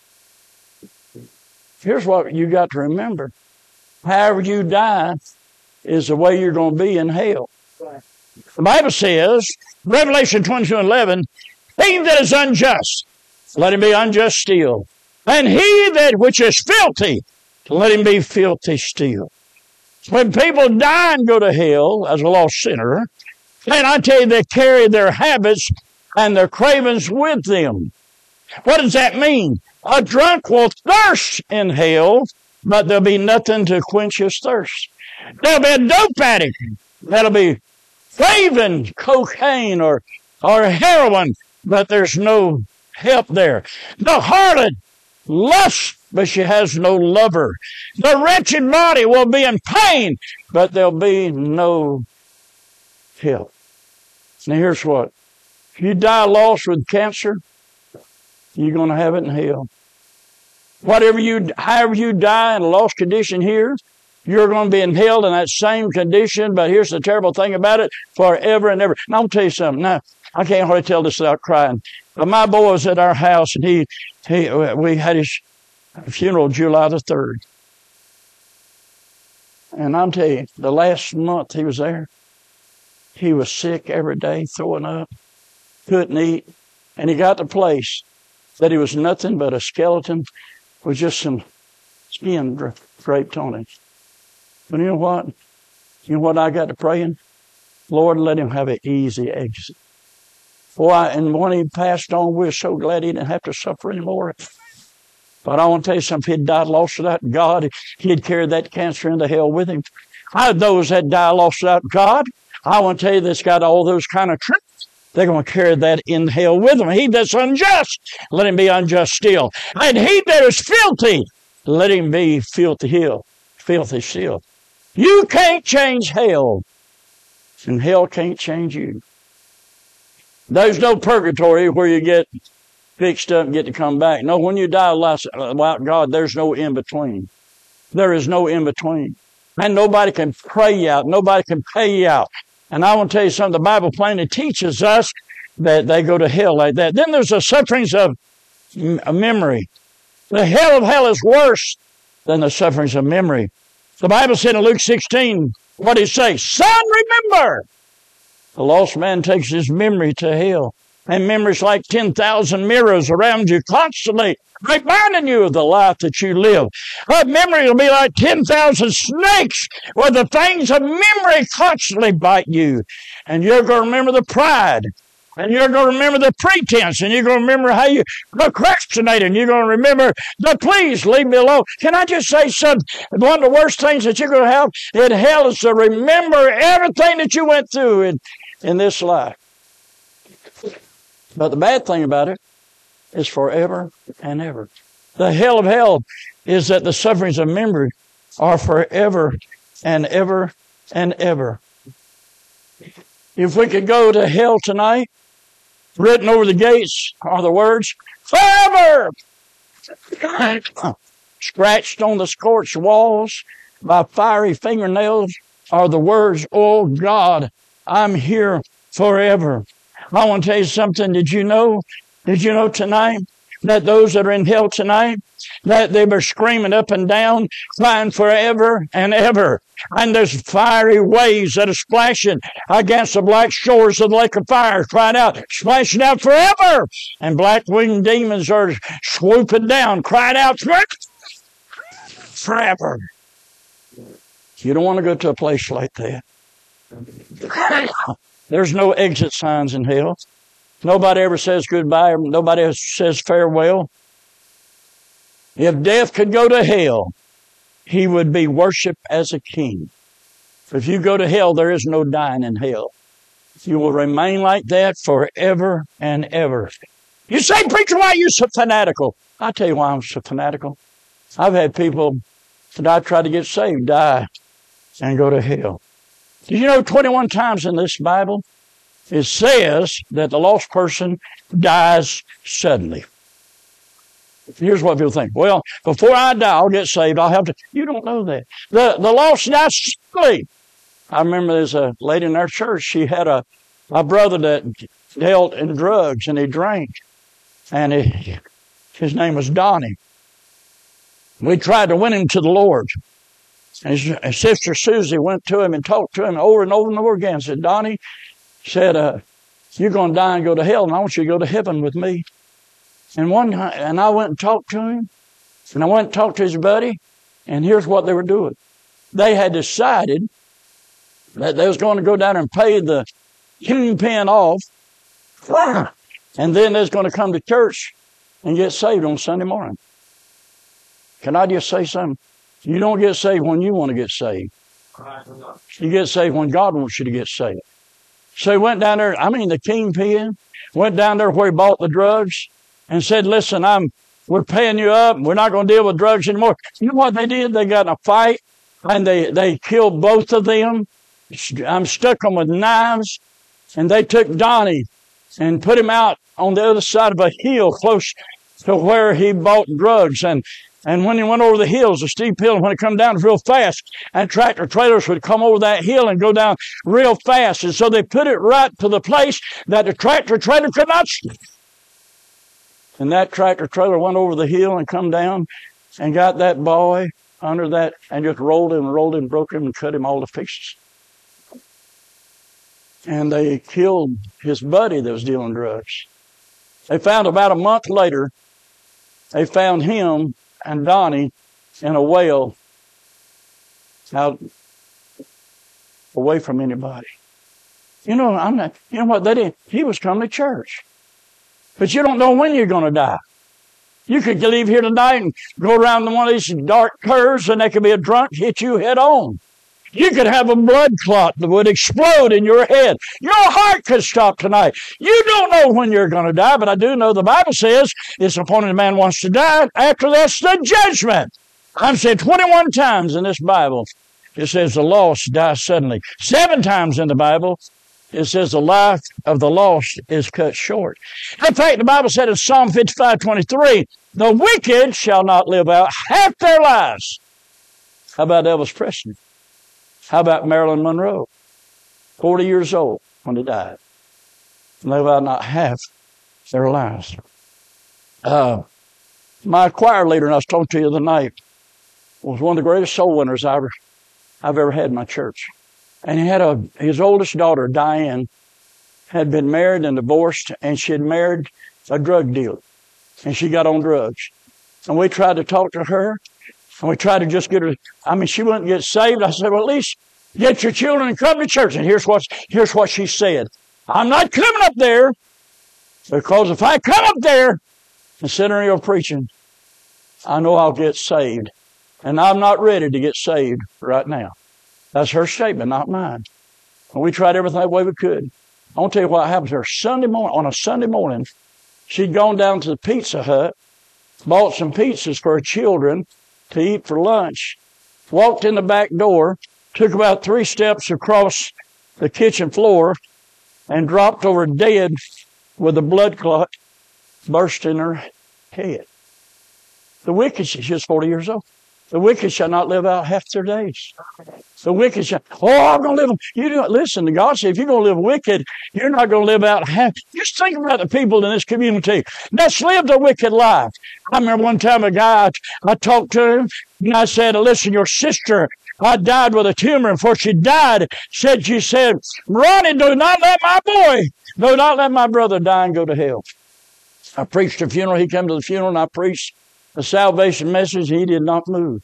Here's what you got to remember. However you die is the way you're going to be in hell. The Bible says, Revelation 22:11, he that is unjust, let him be unjust still. And he that which is filthy, let him be filthy still. When people die and go to hell as a lost sinner, and I tell you, they carry their habits and their cravings with them. What does that mean? A drunk will thirst in hell, but there'll be nothing to quench his thirst. There'll be a dope addict that'll be craving cocaine or heroin, but there's no help there. The harlot lusts, but she has no lover. The wretched body will be in pain, but there'll be no help. Now here's what. If you die lost with cancer, you're going to have it in hell. However you die in a lost condition here, you're going to be in hell in that same condition, but here's the terrible thing about it, forever and ever. Now, I'll tell you something. Now, I can't hardly tell this without crying. But my boy was at our house, and we had his funeral July the 3rd. And I'm telling you, the last month he was there, he was sick every day, throwing up, couldn't eat. And he got to the place, that he was nothing but a skeleton with just some skin draped on it. But you know what? You know what I got to praying? Lord, let him have an easy exit. And when he passed on, we're so glad he didn't have to suffer anymore. But I want to tell you something. If he'd died lost without God, he'd carry that cancer into hell with him. Those that die lost without God, I want to tell you that's got all those kind of tricks. They're going to carry that in hell with them. He that's unjust, let him be unjust still. And he that is filthy, let him be filthy still. You can't change hell, and hell can't change you. There's no purgatory where you get fixed up and get to come back. No, when you die without God, there's no in-between. There is no in-between. And nobody can pray you out. Nobody can pay you out. And I want to tell you something. The Bible plainly teaches us that they go to hell like that. Then there's the sufferings of memory. The hell of hell is worse than the sufferings of memory. The Bible said in Luke 16, what did it say? Son, remember! The lost man takes his memory to hell. And memory's like 10,000 mirrors around you constantly, reminding you of the life that you live. But memory will be like 10,000 snakes where the things of memory constantly bite you. And you're going to remember the pride. And you're going to remember the pretense. And you're going to remember how you procrastinated. And you're going to remember the please leave me alone. Can I just say something? One of the worst things that you're going to have in hell is to remember everything that you went through in this life. But the bad thing about it is forever and ever. The hell of hell is that the sufferings of memory are forever and ever and ever. If we could go to hell tonight, written over the gates are the words, forever! Scratched on the scorched walls by fiery fingernails are the words, oh God, I'm here forever. I want to tell you something. Did you know tonight that those that are in hell tonight, that they were screaming up and down, crying forever and ever. And there's fiery waves that are splashing against the black shores of the lake of fire, crying out, splashing out forever. And black-winged demons are swooping down, crying out forever. You don't want to go to a place like that. There's no exit signs in hell. Nobody ever says goodbye. Nobody ever says farewell. If death could go to hell, he would be worshipped as a king. If you go to hell, there is no dying in hell. You will remain like that forever and ever. You say, preacher, why are you so fanatical? I'll tell you why I'm so fanatical. I've had people that I try to get saved die and go to hell. Did you know 21 times in this Bible, it says that the lost person dies suddenly. Here's what people think. Well, before I die, I'll get saved. I'll have to. You don't know that. The lost die suddenly. I remember there's a lady in our church. She had a brother that dealt in drugs and he drank. And his name was Donnie. We tried to win him to the Lord. And his sister Susie went to him and talked to him over and over and over again. Said, Donnie, said, you're going to die and go to hell, and I want you to go to heaven with me. And I went and talked to him, and I went and talked to his buddy, and here's what they were doing. They had decided that they was going to go down and pay the kingpin off, and then they was going to come to church and get saved on Sunday morning. Can I just say something? You don't get saved when you want to get saved. You get saved when God wants you to get saved. So he went down there, the kingpin, went down there where he bought the drugs and said, listen, we're paying you up. We're not going to deal with drugs anymore. You know what they did? They got in a fight and they killed both of them. Stuck them with knives, and they took Donnie and put him out on the other side of a hill close to where he bought drugs. And when he went over the hills, a steep hill, when it come down real fast, and tractor trailers would come over that hill and go down real fast. And so they put it right to the place that the tractor trailer could not see. And that tractor trailer went over the hill and come down and got that boy under that and just rolled him, broke him, and cut him all to pieces. And they killed his buddy that was dealing drugs. They found about a month later They found him and Donnie in a well out away from anybody. You know, you know what they did? He was coming to church. But you don't know when you're going to die. You could leave here tonight and go around one of these dark curves and there could be a drunk hit you head on. You could have a blood clot that would explode in your head. Your heart could stop tonight. You don't know when you're going to die, but I do know the Bible says it's appointed a man wants to die. After that's the judgment. I've said 21 times in this Bible, it says the lost die suddenly. 7 times in the Bible, it says the life of the lost is cut short. In fact, the Bible said in Psalm 55:23, the wicked shall not live out half their lives. How about Elvis Presley? How about Marilyn Monroe? 40 years old when he died. Live out not half their lives. My choir leader, and I was talking to you the other night, was one of the greatest soul winners I've ever had in my church. And he had his oldest daughter, Diane, had been married and divorced, and she had married a drug dealer. And she got on drugs. And we tried to talk to her, and we tried to just get her, she wouldn't get saved. I said, well, at least get your children and come to church. And here's what she said. I'm not coming up there, because if I come up there and sit in your preaching, I know I'll get saved. And I'm not ready to get saved right now. That's her statement, not mine. And we tried everything the way we could. I want to tell you what happened to her on a Sunday morning. She'd gone down to the Pizza Hut, bought some pizzas for her children to eat for lunch, walked in the back door, took about 3 steps across the kitchen floor, and dropped over dead with a blood clot burst in her head. The wicked, she's just 40 years old. The wicked shall not live out half their days. The wicked shall, I'm going to live. Listen, God said, if you're going to live wicked, you're not going to live out half. Just think about the people in this community that's lived a wicked life. I remember one time a guy, I talked to him, and I said, listen, your sister, I died with a tumor, and before she died, she said, Ronnie, do not let my brother die and go to hell. I preached a funeral. He came to the funeral, and I preached the salvation message. He did not move.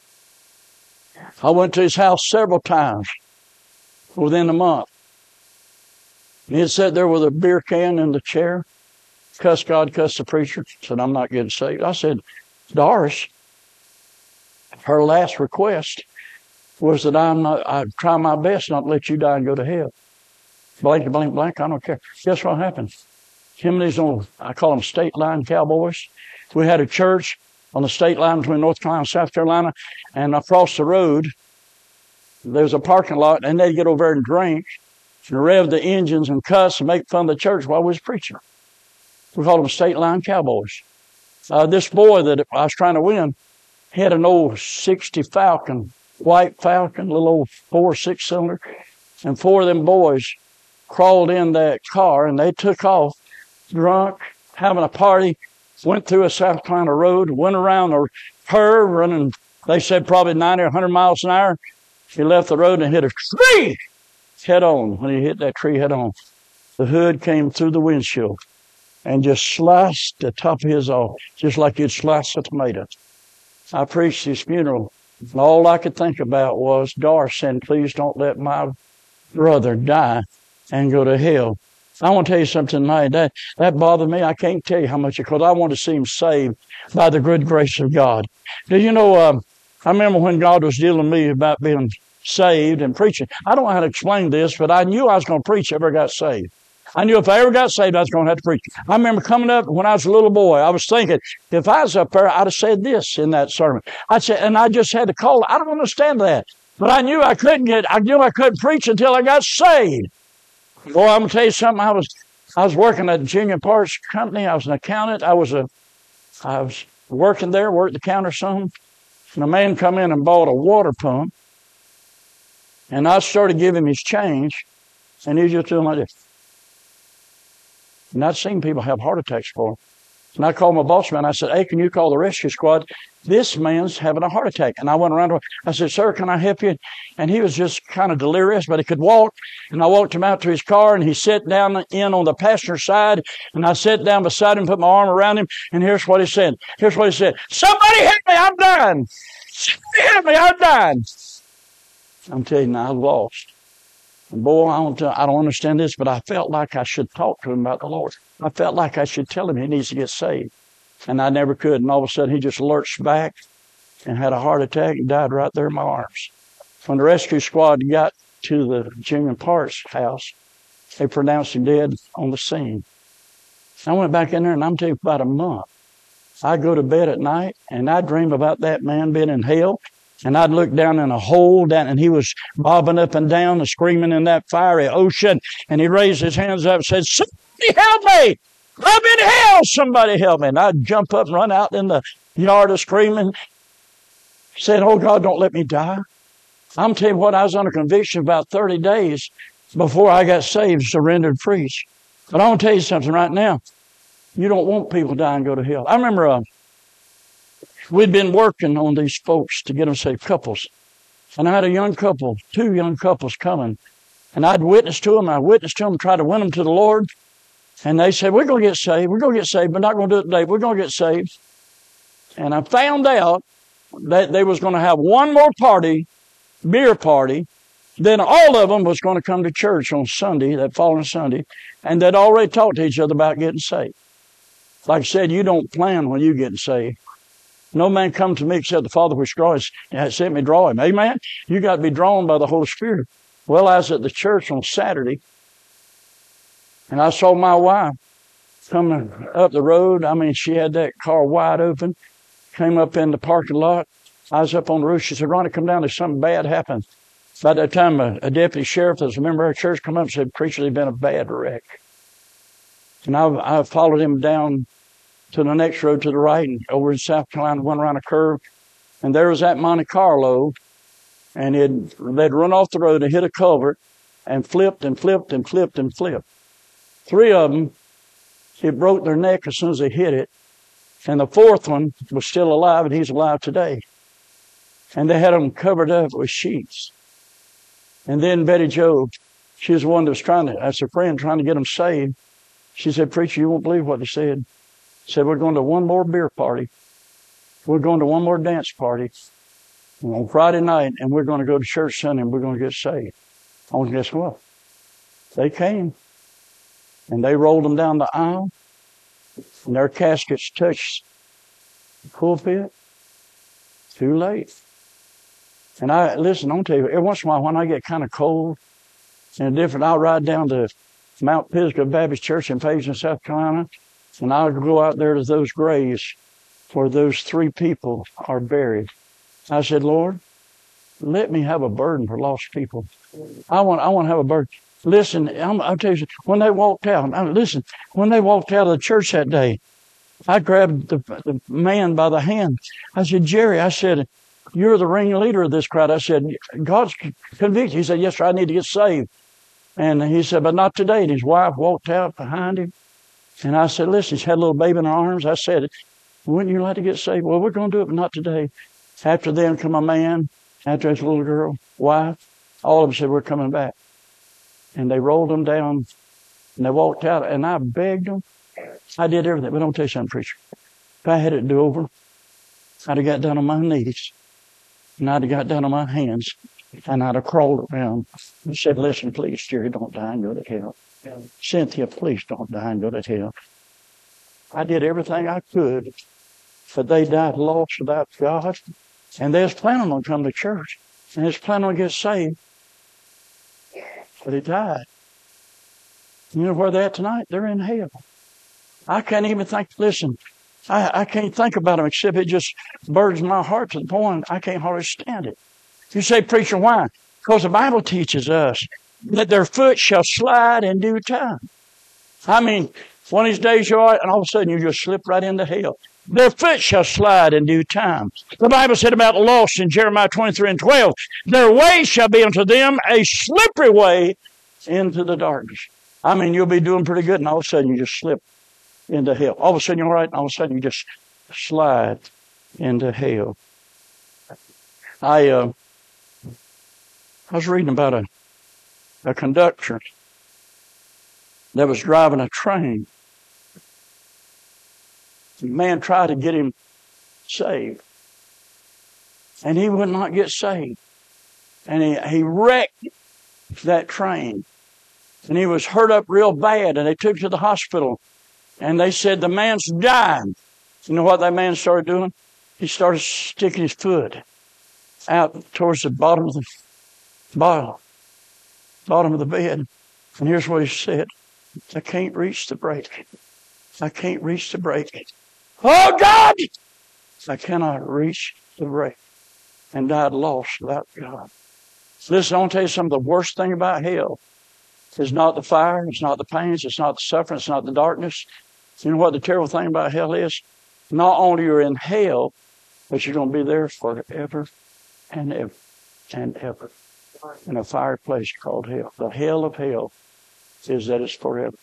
I went to his house several times within a month. He had sat there with a beer can in the chair, cussed God, cussed the preacher, said, I'm not getting saved. I said, Doris, her last request was that I'd try my best not to let you die and go to hell. Blank, blank, blank, I don't care. Guess what happened? Him and his old, I call them state line cowboys. We had a church on the state line between North Carolina and South Carolina, and across the road, there was a parking lot, and they'd get over there and drink, and rev the engines and cuss and make fun of the church while we was preaching. We called them state line cowboys. This boy that I was trying to win, he had an old 60 Falcon, white Falcon, little old 4 6-cylinder, and 4 of them boys crawled in that car, and they took off drunk, having a party, went through a South Carolina road, went around a curve, running, they said probably 90 or 100 miles an hour. He left the road and hit a tree head on. When he hit that tree head on, the hood came through the windshield and just sliced the top of his off, just like you'd slice a tomato. I preached his funeral, and all I could think about was, Doris saying, please don't let my brother die and go to hell. I want to tell you something tonight. That bothered me. I can't tell you how much, because I want to see him saved by the good grace of God. Do you know, I remember when God was dealing with me about being saved and preaching. I don't know how to explain this, but I knew I was going to preach if I ever got saved. I knew if I ever got saved, I was going to have to preach. I remember coming up when I was a little boy, I was thinking, if I was up there, I'd have said this in that sermon. I'd say, and I just had to call it. I don't understand that. But I knew I couldn't preach until I got saved. Boy, I'm going to tell you something. I was working at the Junior Parts Company. I was an accountant. I was working there, worked the counter some. And a man come in and bought a water pump. And I started giving him his change. And he was just doing like this. And I'd seen people have heart attacks for him. And I called my boss man. I said, hey, can you call the rescue squad? This man's having a heart attack. And I went around to him. I said, sir, can I help you? And he was just kind of delirious, but he could walk. And I walked him out to his car, and he sat down in on the passenger side. And I sat down beside him, put my arm around him. And here's what he said. Here's what he said. Somebody help me, I'm dying. Somebody help me, I'm dying. I'm telling you, I was lost. And boy, I don't understand this, but I felt like I should talk to him about the Lord. I felt like I should tell him he needs to get saved. And I never could. And all of a sudden, he just lurched back and had a heart attack and died right there in my arms. When the rescue squad got to the Junior Parks house, they pronounced him dead on the scene. I went back in there, and I'm telling you, about a month. I'd go to bed at night, and I'd dream about that man being in hell. And I'd look down in a hole, and he was bobbing up and down and screaming in that fiery ocean. And he raised his hands up and said, somebody help me! I'm in hell! Somebody help me! And I'd jump up and run out in the yard of screaming, saying, oh, God, don't let me die. I'm telling you what, I was under conviction about 30 days before I got saved, surrendered, preached. But I want to tell you something right now. You don't want people to die and go to hell. I remember we'd been working on these folks to get them saved, couples. And I had a young couple, 2 young couples coming. And I'd witness to them. I witnessed to them, try to win them to the Lord. And they said, we're going to get saved. We're going to get saved, but not going to do it today. We're going to get saved. And I found out that they was going to have one more party, beer party. Then all of them was going to come to church on Sunday, that following Sunday. And they'd already talked to each other about getting saved. Like I said, you don't plan when you get saved. No man come to me except the Father which draws sent me draw him. Amen? You got to be drawn by the Holy Spirit. Well, I was at the church on Saturday, and I saw my wife coming up the road. I mean, she had that car wide open, came up in the parking lot. I was up on the roof. She said, Ronnie, come down. There's something bad happened. By that time, a deputy sheriff that was a member of our church come up and said, preacher, there's been a bad wreck. And I followed him down to the next road to the right, and over in South Carolina, went around a curve. And there was that Monte Carlo, and they'd run off the road and hit a culvert and flipped and flipped and flipped and flipped. 3 of them, it broke their neck as soon as they hit it. And the 4th one was still alive, and he's alive today. And they had them covered up with sheets. And then Betty Joe, she was the one that was that's a friend, trying to get them saved. She said, preacher, you won't believe what they said. Said, we're going to one more beer party. We're going to one more dance party on Friday night, and we're going to go to church Sunday, and we're going to get saved. Oh, guess what? They came, and they rolled them down the aisle, and their caskets touched the pulpit. Too late. And listen, I'm going to tell you, every once in a while when I get kind of cold and I'll ride down to Mount Pisgah Baptist Church in Page, South Carolina, and I'll go out there to those graves where those 3 people are buried. I said, Lord, let me have a burden for lost people. I want to have a burden. Listen, I'll tell you, when they walked out, when they walked out of the church that day, I grabbed the man by the hand. I said, Jerry, I said, you're the ringleader of this crowd. I said, God's convicted. He said, yes, sir, I need to get saved. And he said, but not today. And his wife walked out behind him. And I said, listen, she had a little baby in her arms. I said, wouldn't you like to get saved? Well, we're going to do it, but not today. After them come a man, after his little girl, wife. All of them said, we're coming back. And they rolled them down, and they walked out, and I begged them. I did everything. But don't tell you something, preacher. If I had it do over, I'd have got down on my knees, and I'd have got down on my hands, and I'd have crawled around and said, listen, please, Jerry, don't die and go to hell. Cynthia, please don't die and go to hell. I did everything I could, but they died lost without God. And they was planning on coming to church, and they was planning on getting saved, but they died. You know where they're at tonight? They're in hell. I can't even think, listen, I can't think about them except it just burdens my heart to the point I can't hardly stand it. You say, preacher, why? Because the Bible teaches us that their foot shall slide in due time. I mean, one of these days you are, and all of a sudden you just slip right into hell. Their foot shall slide in due time. The Bible said about the lost in Jeremiah 23:12, their way shall be unto them a slippery way into the darkness. I mean, you'll be doing pretty good, and all of a sudden you just slip into hell. All of a sudden you're all right, and all of a sudden you just slide into hell. I was reading about a conductor that was driving a train. The man tried to get him saved, and he would not get saved. And he wrecked that train, and he was hurt up real bad, and they took him to the hospital, and they said the man's dying. You know what that man started doing? He started sticking his foot out towards the bottom of the bed. And here's what he said: I can't reach the brake. I can't reach the brake. Oh God! I cannot reach the brake. And died lost without God. Listen, I want to tell you something. The worst thing about hell is not the fire, it's not the pains, it's not the suffering, it's not the darkness. You know what the terrible thing about hell is? Not only you're in hell, but you're going to be there forever and ever and ever in a fiery place called hell. The hell of hell is that it's forever.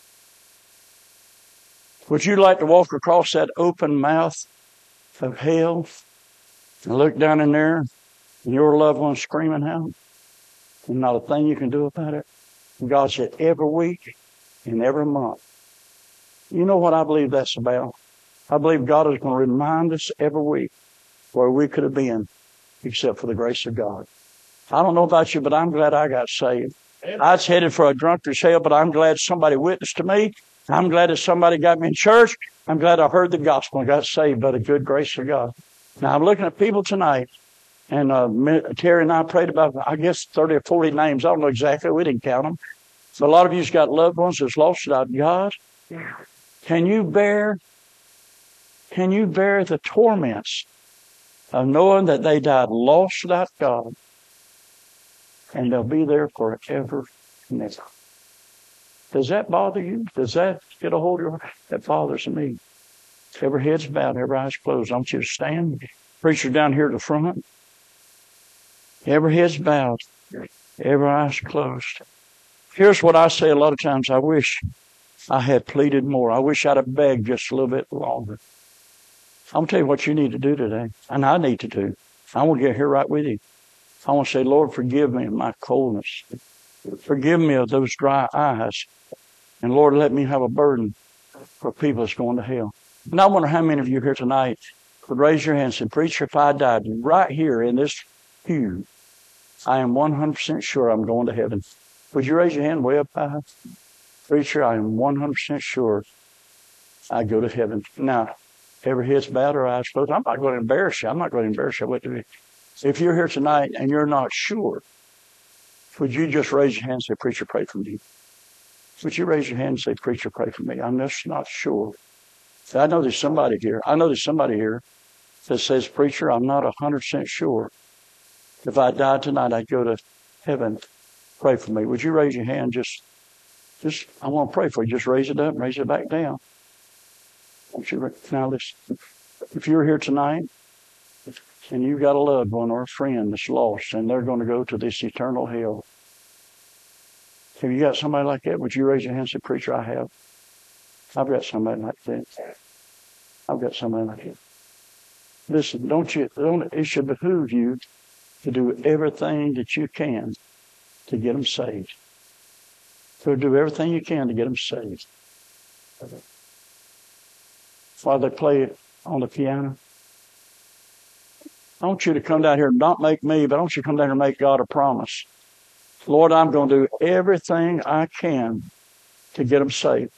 Would you like to walk across that open mouth of hell and look down in there and your loved one screaming out and not a thing you can do about it? And God said every week and every month. You know what I believe that's about? I believe God is going to remind us every week where we could have been except for the grace of God. I don't know about you, but I'm glad I got saved. I was headed for a drunkard's hell, but I'm glad somebody witnessed to me. I'm glad that somebody got me in church. I'm glad I heard the gospel and got saved by the good grace of God. Now, I'm looking at people tonight, and Terry and I prayed about, I guess, 30 or 40 names. I don't know exactly. We didn't count them. So a lot of you's got loved ones that's lost without God. Can you bear the torments of knowing that they died lost without God, and they'll be there forever and ever? Does that bother you? Does that get a hold of your heart? That bothers me. Every head's bowed, every eye's closed. I want you to stand. Preacher down here at the front. Every head's bowed, every eye's closed. Here's what I say a lot of times. I wish I had pleaded more. I wish I'd have begged just a little bit longer. I'm going to tell you what you need to do today, and I need to do. I want to get here right with you. I want to say, Lord, forgive me of my coldness. Forgive me of those dry eyes. And Lord, let me have a burden for people that's going to hell. And I wonder how many of you here tonight would raise your hands and say, Preacher, if I died right here in this pew, I am 100% sure I'm going to heaven. Would you raise your hand way up high? Preacher, I am 100% sure I go to heaven. Now, every head's bowed or eyes closed. I'm not going to embarrass you. I'm not going to embarrass you. If you're here tonight and you're not sure, would you just raise your hand and say, Preacher, pray for me? Would you raise your hand and say, Preacher, pray for me? I'm just not sure. I know there's somebody here. I know there's somebody here that says, Preacher, I'm not 100% sure. If I died tonight, I'd go to heaven. Pray for me. Would you raise your hand? Just, I want to pray for you. Just raise it up and raise it back down. Now listen, if you're here tonight and you've got a loved one or a friend that's lost and they're going to go to this eternal hell, have you got somebody like that? Would you raise your hand and say, Preacher, I have. I've got somebody like that. I've got somebody like that. Listen, it should behoove you to do everything that you can to get them saved. So do everything you can to get them saved. While they play on the piano, I want you to come down here and not make me, but I want you to come down here and make God a promise. Lord, I'm going to do everything I can to get them saved.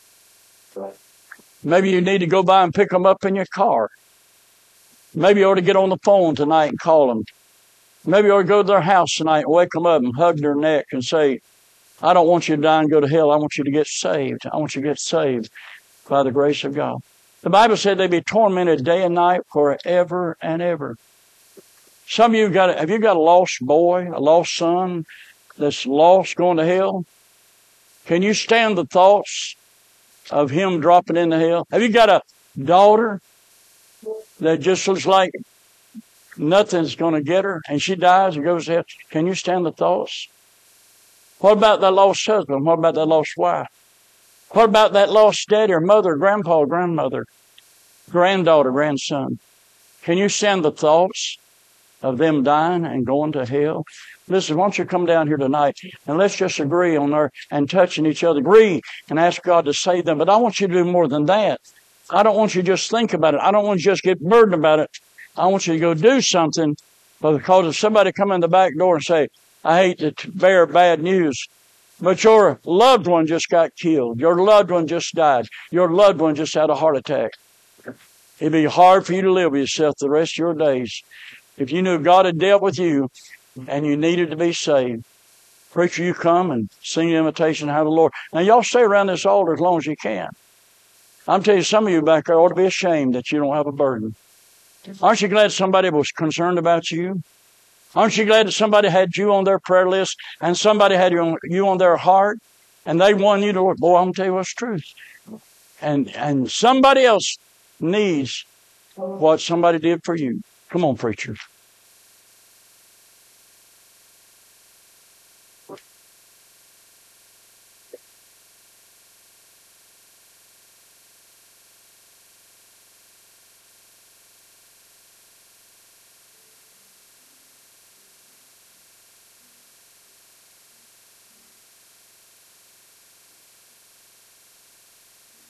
Maybe you need to go by and pick them up in your car. Maybe you ought to get on the phone tonight and call them. Maybe you ought to go to their house tonight and wake them up and hug their neck and say, I don't want you to die and go to hell. I want you to get saved. I want you to get saved by the grace of God. The Bible said they'd be tormented day and night forever and ever. Some of you have you got a lost boy, a lost son that's lost going to hell? Can you stand the thoughts of him dropping into hell? Have you got a daughter that just looks like nothing's going to get her and she dies and goes to hell? Can you stand the thoughts? What about that lost husband? What about that lost wife? What about that lost daddy or mother, grandpa, or grandmother, granddaughter, grandson? Can you stand the thoughts of them dying and going to hell? Listen, why don't you come down here tonight and let's just agree on there and touching each other. Agree and ask God to save them. But I want you to do more than that. I don't want you to just think about it. I don't want you to just get burdened about it. I want you to go do something. Because if somebody come in the back door and say, I hate to bear bad news, but your loved one just got killed. Your loved one just died. Your loved one just had a heart attack. It'd be hard for you to live with yourself the rest of your days. If you knew God had dealt with you and you needed to be saved, preacher, you come and sing the invitation of how the Lord. Now, y'all stay around this altar as long as you can. I'm telling you, some of you back there ought to be ashamed that you don't have a burden. Aren't you glad somebody was concerned about you? Aren't you glad that somebody had you on their prayer list and somebody had you on their heart and they won you to work? Boy, I'm going to tell you what's truth. And somebody else needs what somebody did for you. Come on, preacher.